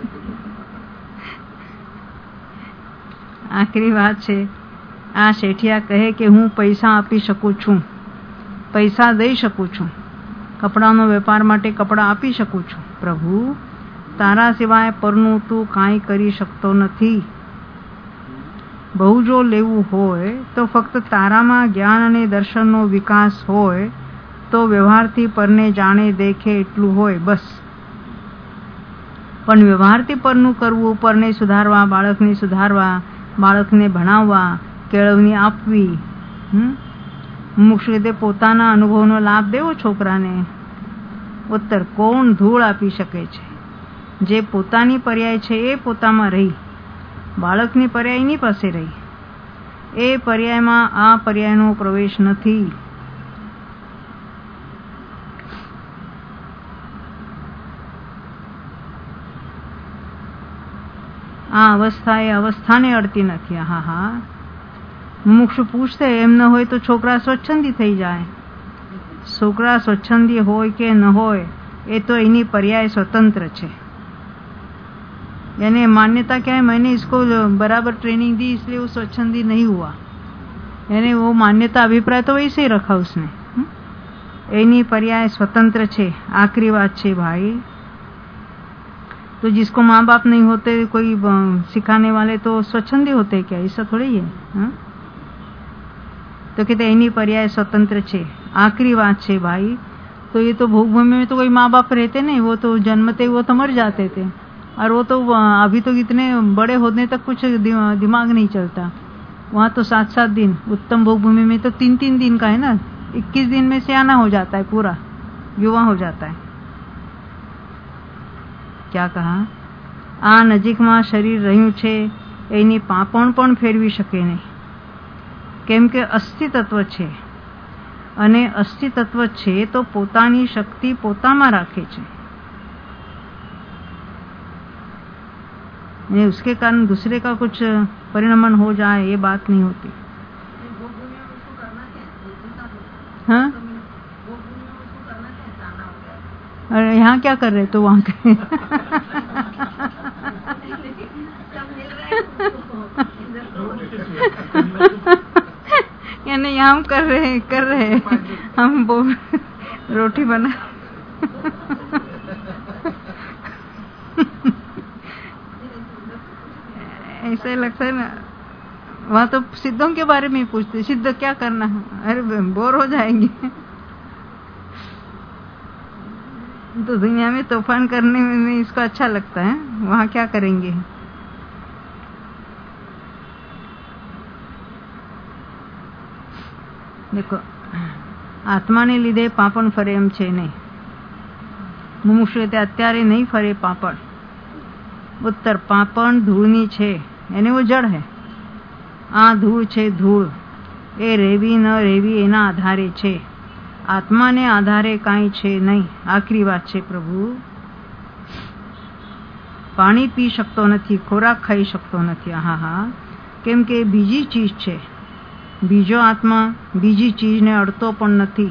आखिरी बात छे, आ શેઠિયા કહે કે હું પૈસા આપી શકું છું, પૈસા દઈ શકું છું, કપડાનો વેપાર માટે કપડા આપી શકું છું। પ્રભુ, તારા સિવાય પરનું તું કાંઈ કરી શકતો નથી। બહુ જો લેવું હોય તો ફક્ત તારામાં જ્ઞાન અને દર્શનનો વિકાસ હોય તો વ્યવહારથી પરને જાણે દેખે એટલું હોય બસ। પણ વ્યવહારથી પરનું કરવું, પરને સુધારવા, બાળકને સુધારવા, બાળકને ભણાવવા, કેળવણી આપવી, મુક્ષ રીતે પોતાના અનુભવનો લાભ દેવો છોકરાને, ઉત્તર કોણ ધૂળ આપી શકે છે? જે પોતાની પર્યાય છે એ પોતામાં રહી, બાળકની પર્યાય એની પાસે રહી। એ પર્યાયમાં આ પર્યાયનો પ્રવેશ નથી। આ અવસ્થા એ અવસ્થાને અડતી નથી। હા હા, મુક્ષ પૂછતે એમ ન હોય તો છોકરા સ્વચ્છંદી થઈ જાય। છોકરા સ્વચ્છંદી હોય કે ન હોય ये तो इन्हीं पर्याय स्वतंत्र छे। यानी मान्यता क्या है, मैंने इसको बराबर ट्रेनिंग दी इसलिए वो स्वच्छंदी नहीं हुआ, यानी वो मान्यता अभिप्राय तो वैसे ही रखा उसने। एनी पर्याय स्वतंत्र छे। आखिरी बात छे भाई, तो जिसको माँ बाप नहीं होते, कोई सिखाने वाले, तो स्वच्छंदी होते क्या? ऐसा थोड़ी है। हा? तो कहते एनी पर्याय स्वतंत्र छे। आखिरी बात छे भाई, तो ये तो भोग भूमि में तो कोई माँ बाप रहते नहीं, वो तो जन्मते वो तो मर जाते थे, और वो तो अभी तो इतने बड़े होने तक कुछ दिमाग नहीं चलता। वहाँ तो सात सात दिन, उत्तम भोग भूमि में तो तीन तीन दिन का है ना, इक्कीस दिन में सियाना हो जाता है, पूरा युवा हो जाता है। क्या कहा? आ नजीकમાં શરીર રહ્યું છે એની પાપણ પણ ફેરવી શકે નહીં, કેમ કે અસ્થિ તત્વ છે, અને અસ્થિ તત્વ છે તો પોતાની શક્તિ પોતામાં રાખે છે, અને उसके कारण दूसरे का कुछ परिणमन हो जाए ये बात नहीं होती। हाँ, अरे यहाँ क्या कर रहे तो वहाँ कर यानी यहाँ हम कर रहे कर रहे हम वो रोटी बना ऐसा ही लगता है ना। वहाँ तो सिद्धों के बारे में पूछते, सिद्ध क्या करना है? अरे बोर हो जाएंगे। तो दुनिया में तूफान करने में इसको अच्छा लगता है, वहाँ क्या करेंगे? देखो, आत्मा ने લીધે પાપણ ફરે એમ છે નહીં। મુમુક્ષુ તે અત્યારે નહીં ફરે પાપણ। ઉત્તર પાપણ ધૂળની છે, એને वो જડ है। આ ધૂળ છે ધૂળ, એ રેવી ન રેવી એના આધારે છે, આત્માને આધારે કાંઈ છે નહીં। આખરી વાત છે પ્રભુ, પાણી પી શકતો નથી, ખોરાક ખાઈ શકતો નથી, હા હા, કેમ કે બીજી ચીજ છે। બીજો આત્મા બીજી ચીજને અડતો પણ નથી,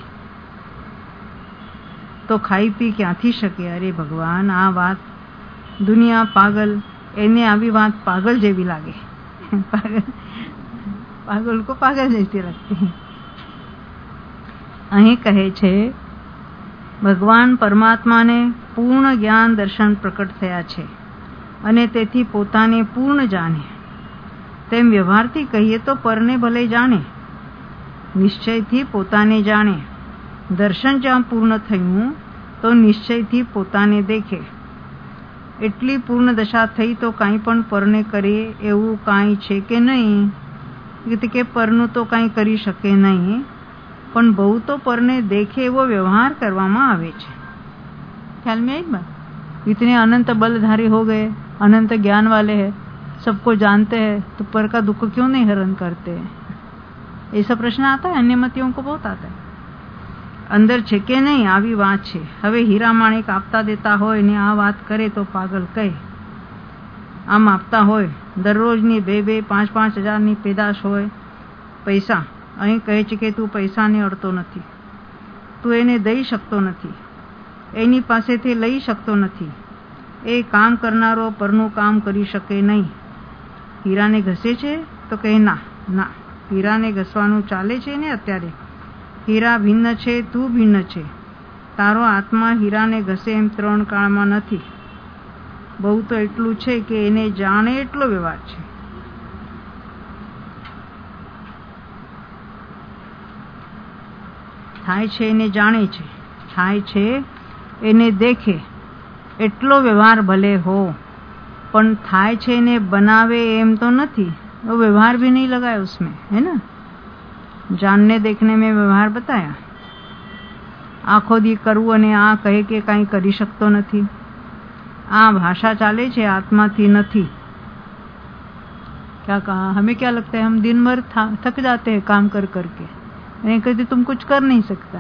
તો ખાઈ પી ક્યાંથી શકે? અરે ભગવાન, આ વાત દુનિયા પાગલ, એને આવી વાત પાગલ જેવી લાગે। પાગલ પાગલ को પાગલ जैसी लगती है। અહીં કહે છે ભગવાન પરમાત્માને પૂર્ણ જ્ઞાન દર્શન પ્રકટ થયા છે, અને તેથી પોતાને પૂર્ણ જાણે। તેમ વ્યવહારથી કહીએ તો પરને ભલે જાણે, નિશ્ચયથી પોતાને જાણે। દર્શન જ્યાં પૂર્ણ થયું તો નિશ્ચયથી પોતાને દેખે। એટલી પૂર્ણ દશા થઈ તો કાંઈ પણ પરને કરે એવું કાંઈ છે કે નહીં? કે પરનું તો કાંઈ કરી શકે નહીં, પણ બહુ તો પરને દેખે એવો વ્યવહાર કરવામાં આવે છે। ખ્યાલ में आई बात? इतने अनंत बलधारी हो गए, अनंत ज्ञान वाले हैं, सबको जानते हैं, तो पर का दुख क्यों नहीं हरण करते? ऐसा प्रश्न आता है, अन्य मतियों को बहुत आता है। અંદર છે કે નહીં આવી વાત છે। હવે હીરા માણેક આપતા દેતા હોય ને આ વાત કરે તો પાગલ કહે। આમ આપતા હોય, દરરોજની બે બે પાંચ પાંચ હજારની પેદાશ હોય, પૈસા, અહીં કહે છે કે તું પૈસાને અડતો નથી, તું એને દઈ શકતો નથી, એની પાસેથી લઈ શકતો નથી, એ કામ કરનારો પરનું કામ કરી શકે નહીં। હીરાને ઘસે છે તો કહે ના ના, હીરાને ઘસવાનું ચાલે છે ને અત્યારે? હીરા ભિન્ન છે, તું ભિન્ન છે, તારો આત્મા હીરાને ઘસે એમ ત્રણ કાળમાં નથી। બહુ તો એટલું છે કે એને જાણે એટલો વ્યવહાર છે। થાય છે એને જાણે છે, થાય છે એને દેખે, એટલો વ્યવહાર ભલે हो, પણ થાય છે એને बनावे એમ तो नहीं। वो व्यवहार भी नहीं लगाया उसमें, है ना। जानने देखने में व्यवहार बताया। आखो दी करવું અને આ કહે કે કાંઈ કરી શકતો નથી। આ भाषा ચાલે છે, आत्माથી નથી। क्या कहा? हमें क्या लगता है, हम दिन भर थक जाते हैं काम कर करके, नहीं कहते तुम कुछ कर नहीं सकता।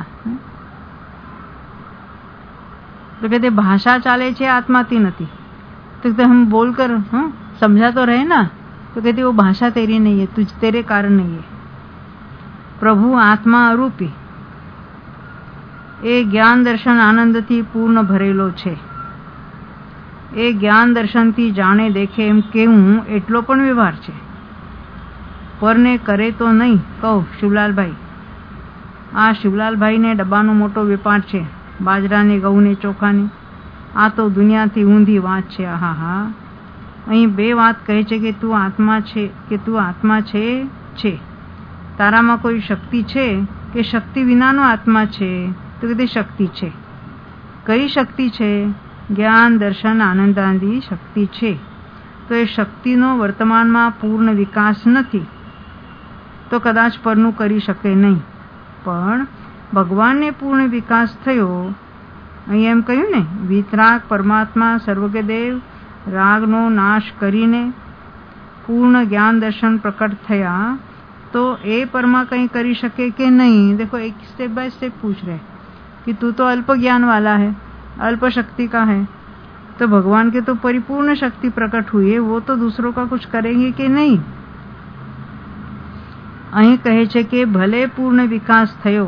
तो कहते भाषा चाले छे, आत्माથી નથી। तो कहते हम बोलकर हाँ समझा तो रहे ना, तो कहते वो भाषा तेरी नहीं है, तुझ तेरे कारण नहीं है। प्रभु आत्मा अरूपी, એ જ્ઞાન દર્શન આનંદથી પૂર્ણ ભરેલો છે. એ જ્ઞાન દર્શનથી જાણે દેખે એમ કેવું એટલો પણ વ્યવહાર છે. પરને કરે તો નહીં. કહો શિવલાલભાઈ, આ શિવલાલભાઈને ડબ્બાનો મોટો વેપાર છે, બાજરાને, ઘઉંને, ચોખાને. આ તો દુનિયાથી ઊંધી વાત છે. આહા હા, અહીં બે વાત કહે છે કે તું આત્મા છે, કે તું આત્મા છે છે તારામાં કોઈ શક્તિ છે કે શક્તિ વિનાનો આત્મા છે? તો કે તે શક્તિ છે. કઈ શક્તિ છે? જ્ઞાન દર્શન આનંદાદી શક્તિ છે. તો એ શક્તિનો વર્તમાનમાં પૂર્ણ વિકાસ નથી તો કદાચ પરનું કરી શકે નહીં. પણ ભગવાનને પૂર્ણ વિકાસ થયો. અહીં એમ કહ્યું ને, વિતરાગ પરમાત્મા સર્વજ્ઞદેવ રાગનો નાશ કરીને પૂર્ણ જ્ઞાન દર્શન પ્રકટ થયા. तो ए परमा कहीं करी सके कि नहीं? देखो एक स्टेप बाय स्टेप पूछ रहे कि तू तो अल्प ज्ञान वाला है, अल्प शक्ति का है, तो भगवान के तो परिपूर्ण शक्ति प्रकट हुई है, वो तो दूसरों का कुछ करेंगे कि नहीं? અહીં કહે છે કે ભલે પૂર્ણ વિકાસ થયો,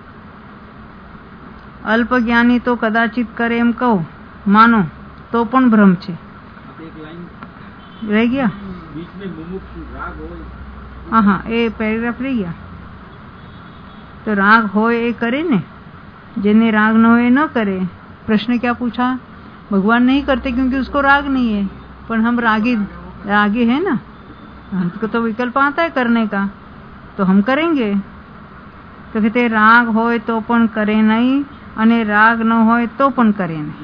અલ્પ જ્ઞાની તો કદાચિત કરે એમ કહો માનો તો પણ ભ્રમ છે. રહી ગયા? हाँ हाँ, ये पैराग्राफ रह गया. तो राग होए ये करे ने, जिन्हें राग न होए न करे. प्रश्न क्या पूछा? भगवान नहीं करते क्योंकि उसको राग नहीं है, पर हम रागी रागी है ना, हमको तो विकल्प आता है करने का, तो हम करेंगे. तो कहते राग होए तो पण करे नहीं, अने राग न होए तो पण करे नहीं.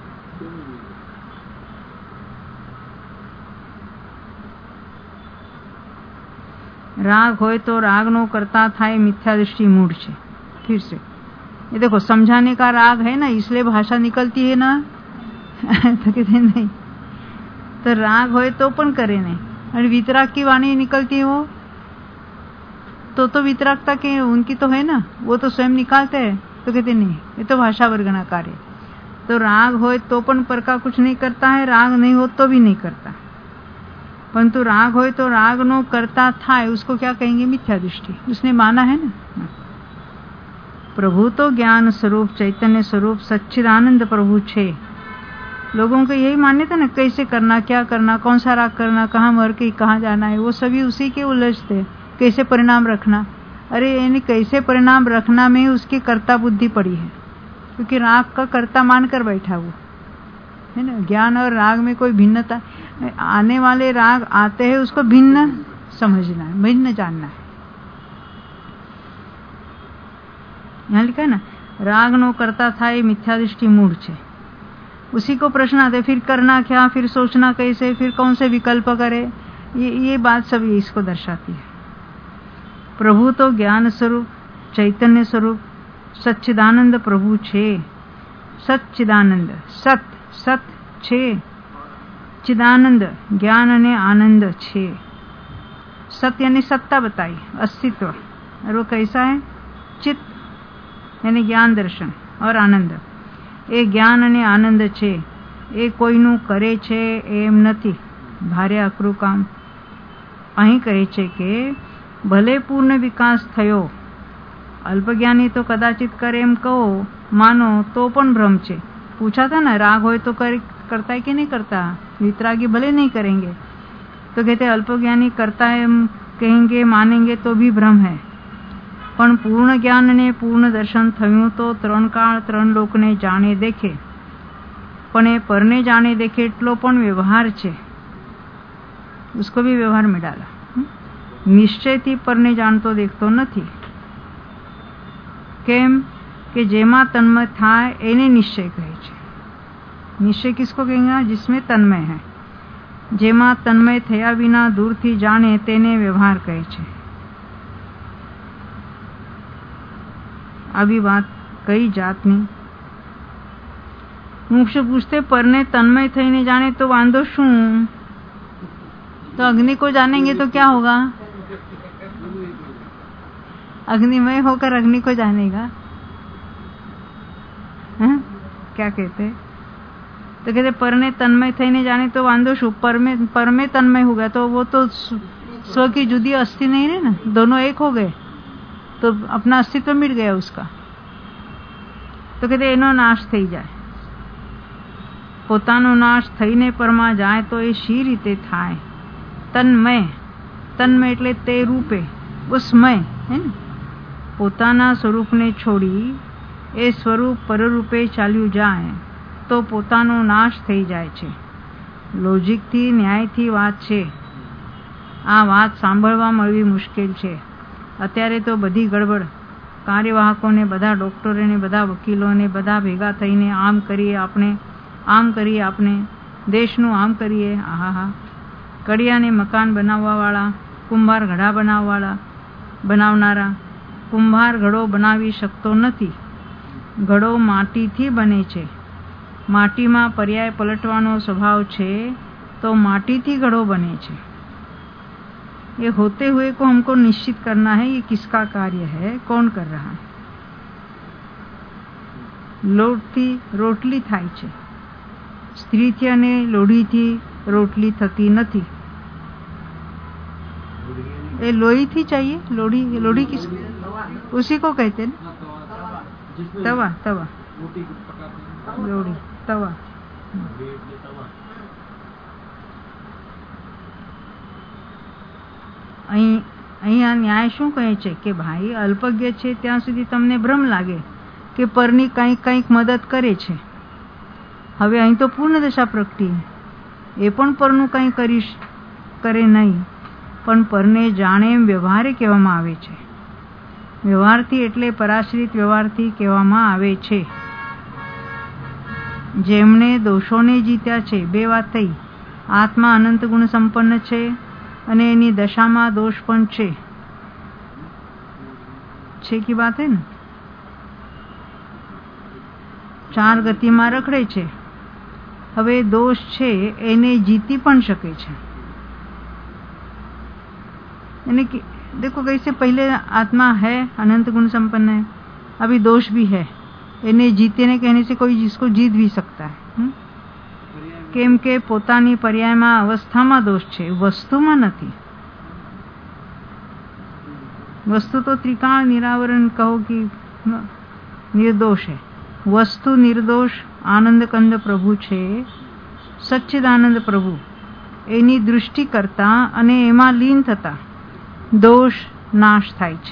राग होए तो राग नो करता थाय मिथ्या दृष्टि मूढ़ छे. फिर से ये देखो, समझाने का राग है ना, इसलिए भाषा निकलती है ना. तो कहते नहीं, तो राग होए तो पण करे नहीं, और वितराग की वाणी निकलती है वो तो तो वितरागता के उनकी तो है ना, वो तो स्वयं निकालते हैं. तो कहते नहीं, ये तो भाषा वर्गना कार्य. तो राग होए तो पण पर का कुछ नहीं करता है, राग नहीं हो तो भी नहीं करता. परंतु राग होए तो राग नो करता था, उसको क्या कहेंगे? मिथ्या दृष्टि. उसने माना है ना. प्रभु तो ज्ञान स्वरूप चैतन्य स्वरूप सच्चिदानंद प्रभु छे. लोगों को यही मान्यता ना, कैसे करना, क्या करना, कौन सा राग करना, कहाँ मर के कहाँ जाना है, वो सभी उसी के उलझते. कैसे परिणाम रखना? अरे यानी कैसे परिणाम रखना में उसकी कर्ता बुद्धि पड़ी है, क्योंकि राग का कर्ता मानकर बैठा वो है ना. ज्ञान और राग में कोई भिन्नता, आने वाले राग आते हैं उसको भिन्न समझना है, भिन्न जानना है. यहाँ लिखा है ना, राग नो करता था ये मिथ्या दृष्टि मूढ़ छे. उसी को प्रश्न आते, फिर करना क्या, फिर सोचना कैसे, फिर कौन से विकल्प करे. ये ये बात सब इसको दर्शाती है. प्रभु तो ज्ञान स्वरूप चैतन्य स्वरूप सच्चिदानंद प्रभु छे. सच्चिदानंद सत सत छे, चिदानंद ज्ञान અને आनंद छे. सत्य यानी सत्ता बताई, अस्तित्व. और वो कैसा है? चित यानी ज्ञान दर्शन और आनंद. એ જ્ઞાન અને આનંદ છે. એ કોઈનું કરે છે એમ નથી, ભારે અકરું કામ. અહીં કહે છે કે ભલે પૂર્ણ વિકાસ થયો, અલ્પજ્ઞાની તો કદાચિત કરે એમ કહો માનો તો પણ ભ્રમ છે. पूछा था ना, राग होए तो कर, करता है कि नहीं करता? वितरागी भले नहीं करेंगे, तो कहते अल्पज्ञानी करता है कहेंगे, मानेंगे तो भी भ्रम है. पण पूर्ण ज्ञान ने पूर्ण दर्शन थयुं तो त्रण काल त्रण लोक ने जाने देखे. पण ए परने जाने देखे एटलो पण व्यवहार छे, उसको भी व्यवहार में डाला. निश्चय थी परने जानतो देखतो नहीं. केम कि जेमा तन्मय थाय एने निश्चय कहे छे. निश्चय किसको कहेंगे? जिसमें तन्मय है. जेमा तन्मय थया विना दूर थी जाने तेने व्यवहार कहे छे. अभी बात कई जातनी. मुक्ष पूछते परने तन्मय थईने जाने तो वांधो शू? तो अग्नि को जानेंगे तो क्या होगा? अग्निमय होकर अग्नि को जानेगा. है? क्या कहते? तो कहते परने तन्मय थईने जाने तो वांधो शू? पर में पर में तन्मय हो गया तो वो तो स्व की जुदी अस्थि नहीं रहे ना, दोनों एक हो गए तो अपना अस्तित्व मिट गया उसका. તો કે એનો નાશ થઈ જાય. પોતાનો નાશ થઈને પરમાં જાય તો એ શી રીતે થાય? તન્મય, તન્મય એટલે તે રૂપે, ઉસ્મય હે ને, પોતાના સ્વરૂપને છોડી એ સ્વરૂપ પરરૂપે ચાલ્યું જાય તો પોતાનો નાશ થઈ જાય છે. લોજિકથી, ન્યાયથી વાત છે. આ વાત સાંભળવા મળવી મુશ્કેલ છે. અત્યારે તો બધી ગડબડ, કાર્યવાહકોને, બધા ડૉક્ટરોને, બધા વકીલોને બધા ભેગા થઈને આમ કરીએ આપણે, આમ કરીએ આપણે, દેશનું આમ કરીએ. આહા હા, કડિયાને મકાન બનાવવાવાળા, કુંભાર ઘડા બનાવવાળા બનાવનારા, કુંભાર ઘડો બનાવી શકતો નથી. ઘડો માટીથી બને છે. માટીમાં પર્યાય પલટવાનો સ્વભાવ છે તો માટીથી ઘડો બને છે. ये होते हुए को हमको निश्चित करना है ये किसका कार्य है, कौन कर रहा है. લોટથી રોટલી થાય છે, સ્ત્રીથી અને લોઢીથી રોટલી થતી નથી. ये लोई थी चाहिए, लोढ़ी, लोढ़ी किस उसी को कहते हैं तवा, तवा लोढ़ी तवा. અહીં અહીંયા ન્યાય શું કહે છે કે ભાઈ અલ્પજ્ઞ છે ત્યાં સુધી તમને ભ્રમ લાગે કે પરની કંઈક કંઈક મદદ કરે છે. હવે અહીં તો પૂર્ણ દશા પ્રગટી, એ પણ પરનું કંઈ કરીશ કરે નહીં, પણ પરને જાણે એમ વ્યવહારે કહેવામાં આવે છે. વ્યવહારથી એટલે પરાશ્રિત વ્યવહારથી કહેવામાં આવે છે. જેમણે દોષોને જીત્યા છે, બે વાત થઈ. આત્મા અનંત ગુણ સંપન્ન છે અને એની દશામાં દોષ પણ છે. છે કી બાત હે ને, ચાર ગતિમાં રખડે છે. હવે દોષ છે એને જીતી પણ શકે છે. यानी कि देखो कैसे पहले आत्मा है अनंत गुण संपन्न है, अभी दोष भी है. इन्हें जीतने कहने से कोई जिसको जीत भी सकता है. हुँ? કેમ કે પોતાની પર્યાયમાં અવસ્થામાં દોષ છે, વસ્તુમાં નથી. વસ્તુ તો ત્રિકાળ નિરાવરણ કહો કે નિર્દોષ है. વસ્તુ નિર્દોષ આનંદ કંદ પ્રભુ છે, સચ્ચિદાનંદ પ્રભુ. એની દૃષ્ટિ કરતા અને એમાં લીન થતા દોષ નાશ થાય છે.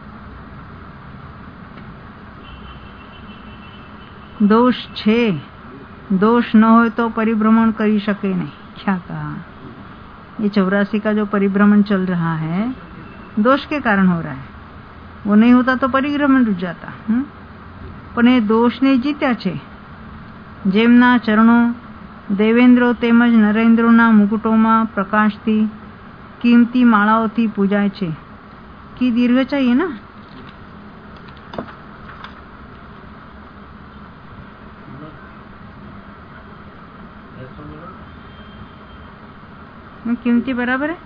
દોષ છે, दोष न हो तो परिभ्रमण कर सके नहीं. क्या कहा? ये चौरासी का जो परिभ्रमण चल रहा है दोष के कारण हो रहा है. वो नहीं होता तो परिभ्रमण रुक जाता. પણ એ દોષને જીત્યા છે. જેમના ચરણો દેવેન્દ્રો તેમજ નરેન્દ્રોના મુકુટોમાં પ્રકાશથી કિંમતી માળાઓથી પૂજાય છે. કી દીર્ઘ ચાહીએ ના, कीमती बराबर है.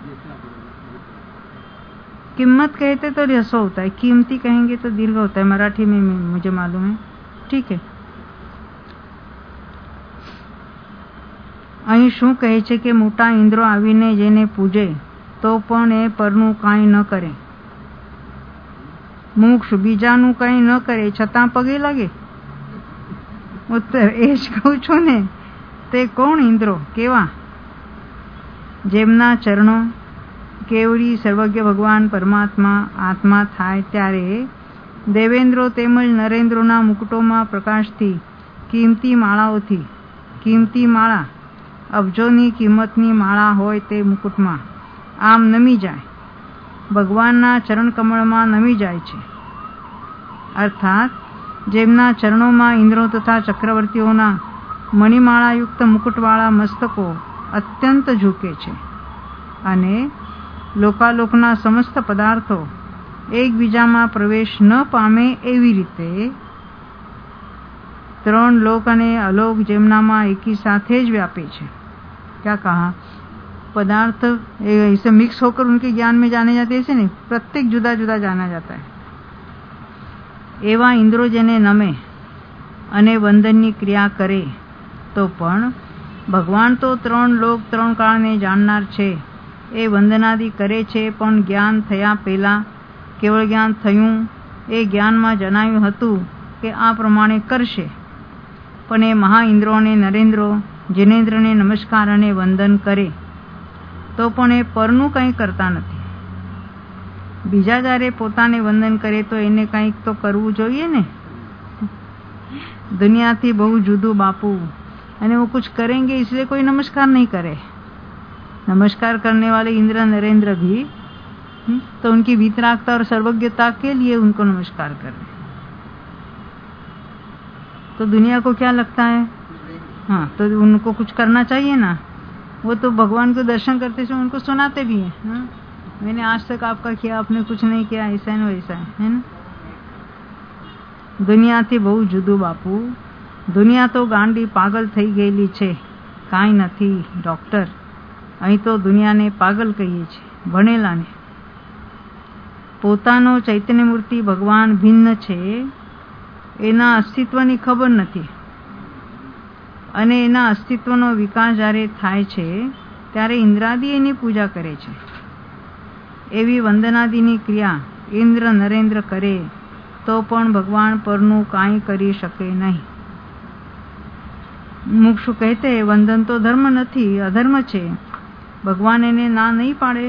कीमत कहते तो रसो होता है, कीमती कहेंगे तो दीर्घ होता है. मराठी में मुझे मालूम है. ठीक है. અહીં શું કહે છે કે મોટા ઇન્દ્રો આવીને જેને પૂજે તો પણ એ પરનું કાંઈ ન કરે. મોક્ષ બીજાનું કંઈ ન કરે છતાં પગે લાગે. ઉત્તર એ જ કહું છું ને, તે કોણ ઇન્દ્રો, કેવા? જેમના ચરણો કેવડી સર્વજ્ઞ ભગવાન પરમાત્મા આત્મા થાય ત્યારે દેવેન્દ્રો તેમજ નરેન્દ્રોના મુકુટોમાં પ્રકાશથી કિંમતી માળાઓથી, કિંમતી માળા અબજોની કિંમતની માળા હોય તે મુકુટમાં આમ નમી જાય, ભગવાનના ચરણ કમળમાં નમી જાય છે. અર્થાત જેમના ચરણોમાં ઇન્દ્રો તથા ચક્રવર્તીઓના મણિમાળાયુક્ત મુકુટવાળા મસ્તકો અત્યંત ઝૂકે છે અને લોકાલોકના સમસ્ત પદાર્થો એકબીજામાં પ્રવેશ ન પામે એવી રીતે ત્રણ લોક અને અલોક જેમનામાં એકી સાથે જ વ્યાપે છે. क्या कहा? पदार्थ ऐसे मिक्स होकर उनके ज्ञान में जाने जाते ऐसे नहीं, प्रत्येक जुदा जुदा जाना जाता है. એવા ઇન્દ્રો જેને નમે અને વંદનની ક્રિયા કરે તો પણ ભગવાન તો ત્રણ લોક ત્રણ કાળને જાણનાર છે. એ વંદનાદિ કરે છે પણ જ્ઞાન થયા પહેલાં કેવળ જ્ઞાન થયું એ જ્ઞાનમાં જણાવ્યું હતું કે આ પ્રમાણે કરશે. પણ એ મહા ઇન્દ્રો અને નરેન્દ્રો જિનેન્દ્રને નમસ્કાર અને વંદન કરે તો પણ એ પરનું કંઈ કરતા નથી. બીજા જ્યારે પોતાને વંદન કરે તો એને કંઈક તો કરવું જોઈએ ને. દુનિયાથી બહુ જુદું બાપू, અને वो कुछ करेंगे इसलिए कोई नमस्कार नहीं करे. नमस्कार करने वाले इंद्र नरेंद्र भी तो उनकी वितरागता और सर्वज्ञता के लिए उनको नमस्कार करें. तो दुनिया को क्या लगता है, हाँ तो उनको कुछ करना चाहिए ना. वो तो भगवान को दर्शन करते समय उनको सुनाते भी हैं, हाँ? मैंने आज तक आपका किया, आपने कुछ नहीं किया, ऐसा है ना वैसा है, है ना. દુનિયાથી બહુ જુદું બાપુ. દુનિયા તો ગાંડી પાગલ થઈ ગયેલી છે, કાંઈ નથી ડૉક્ટર. અહીં તો દુનિયાને પાગલ કહીએ છીએ, ભણેલાને. પોતાનો ચૈતન્ય મૂર્તિ ભગવાન ભિન્ન છે એના અસ્તિત્વની ખબર નથી, અને એના અસ્તિત્વનો વિકાસ જ્યારે થાય છે ત્યારે ઇન્દ્રાદી એની પૂજા કરે છે. એવી વંદનાદિની ક્રિયા ઇન્દ્ર નરેન્દ્ર કરે તો પણ ભગવાન પરનું કાંઈ કરી શકે નહીં. મુક્ષુ કહેતે વંદન તો ધર્મ નથી, અધર્મ છે. ભગવાન એને ના નહીં પાડે.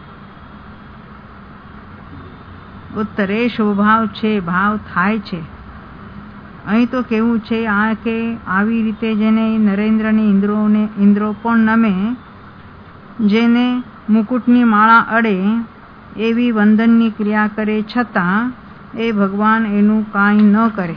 ઉત્તરે શોભાવ છે, ભાવ થાય છે. અહીં તો કેવું છે આ કે આવી રીતે જેને નરેન્દ્રને ઇન્દ્રોને ઇન્દ્રો પણ નમે, જેને મુકુટની માળા અડે એવી વંદનની ક્રિયા કરે છતાં એ ભગવાન એનું કાંઈ ન કરે.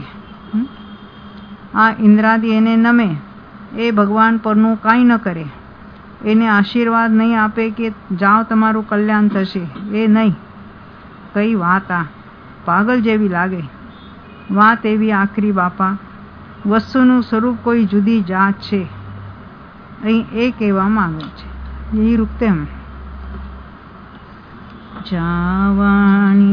આ ઇન્દ્રાદી એને નમે, એ ભગવાન પરનું કાંઈ ન કરે. એને આશીર્વાદ નહીં આપે કે જાઓ તમારું કલ્યાણ થશે, એ નહીં. કઈ વાત આ પાગલ જેવી લાગે. વાત એવી આખરી બાપા, વસ્તુનું સ્વરૂપ કોઈ જુદી જાત છે. અહીં એ કહેવા માંગે છે. યહી રૂકતે હમ. જાવાણી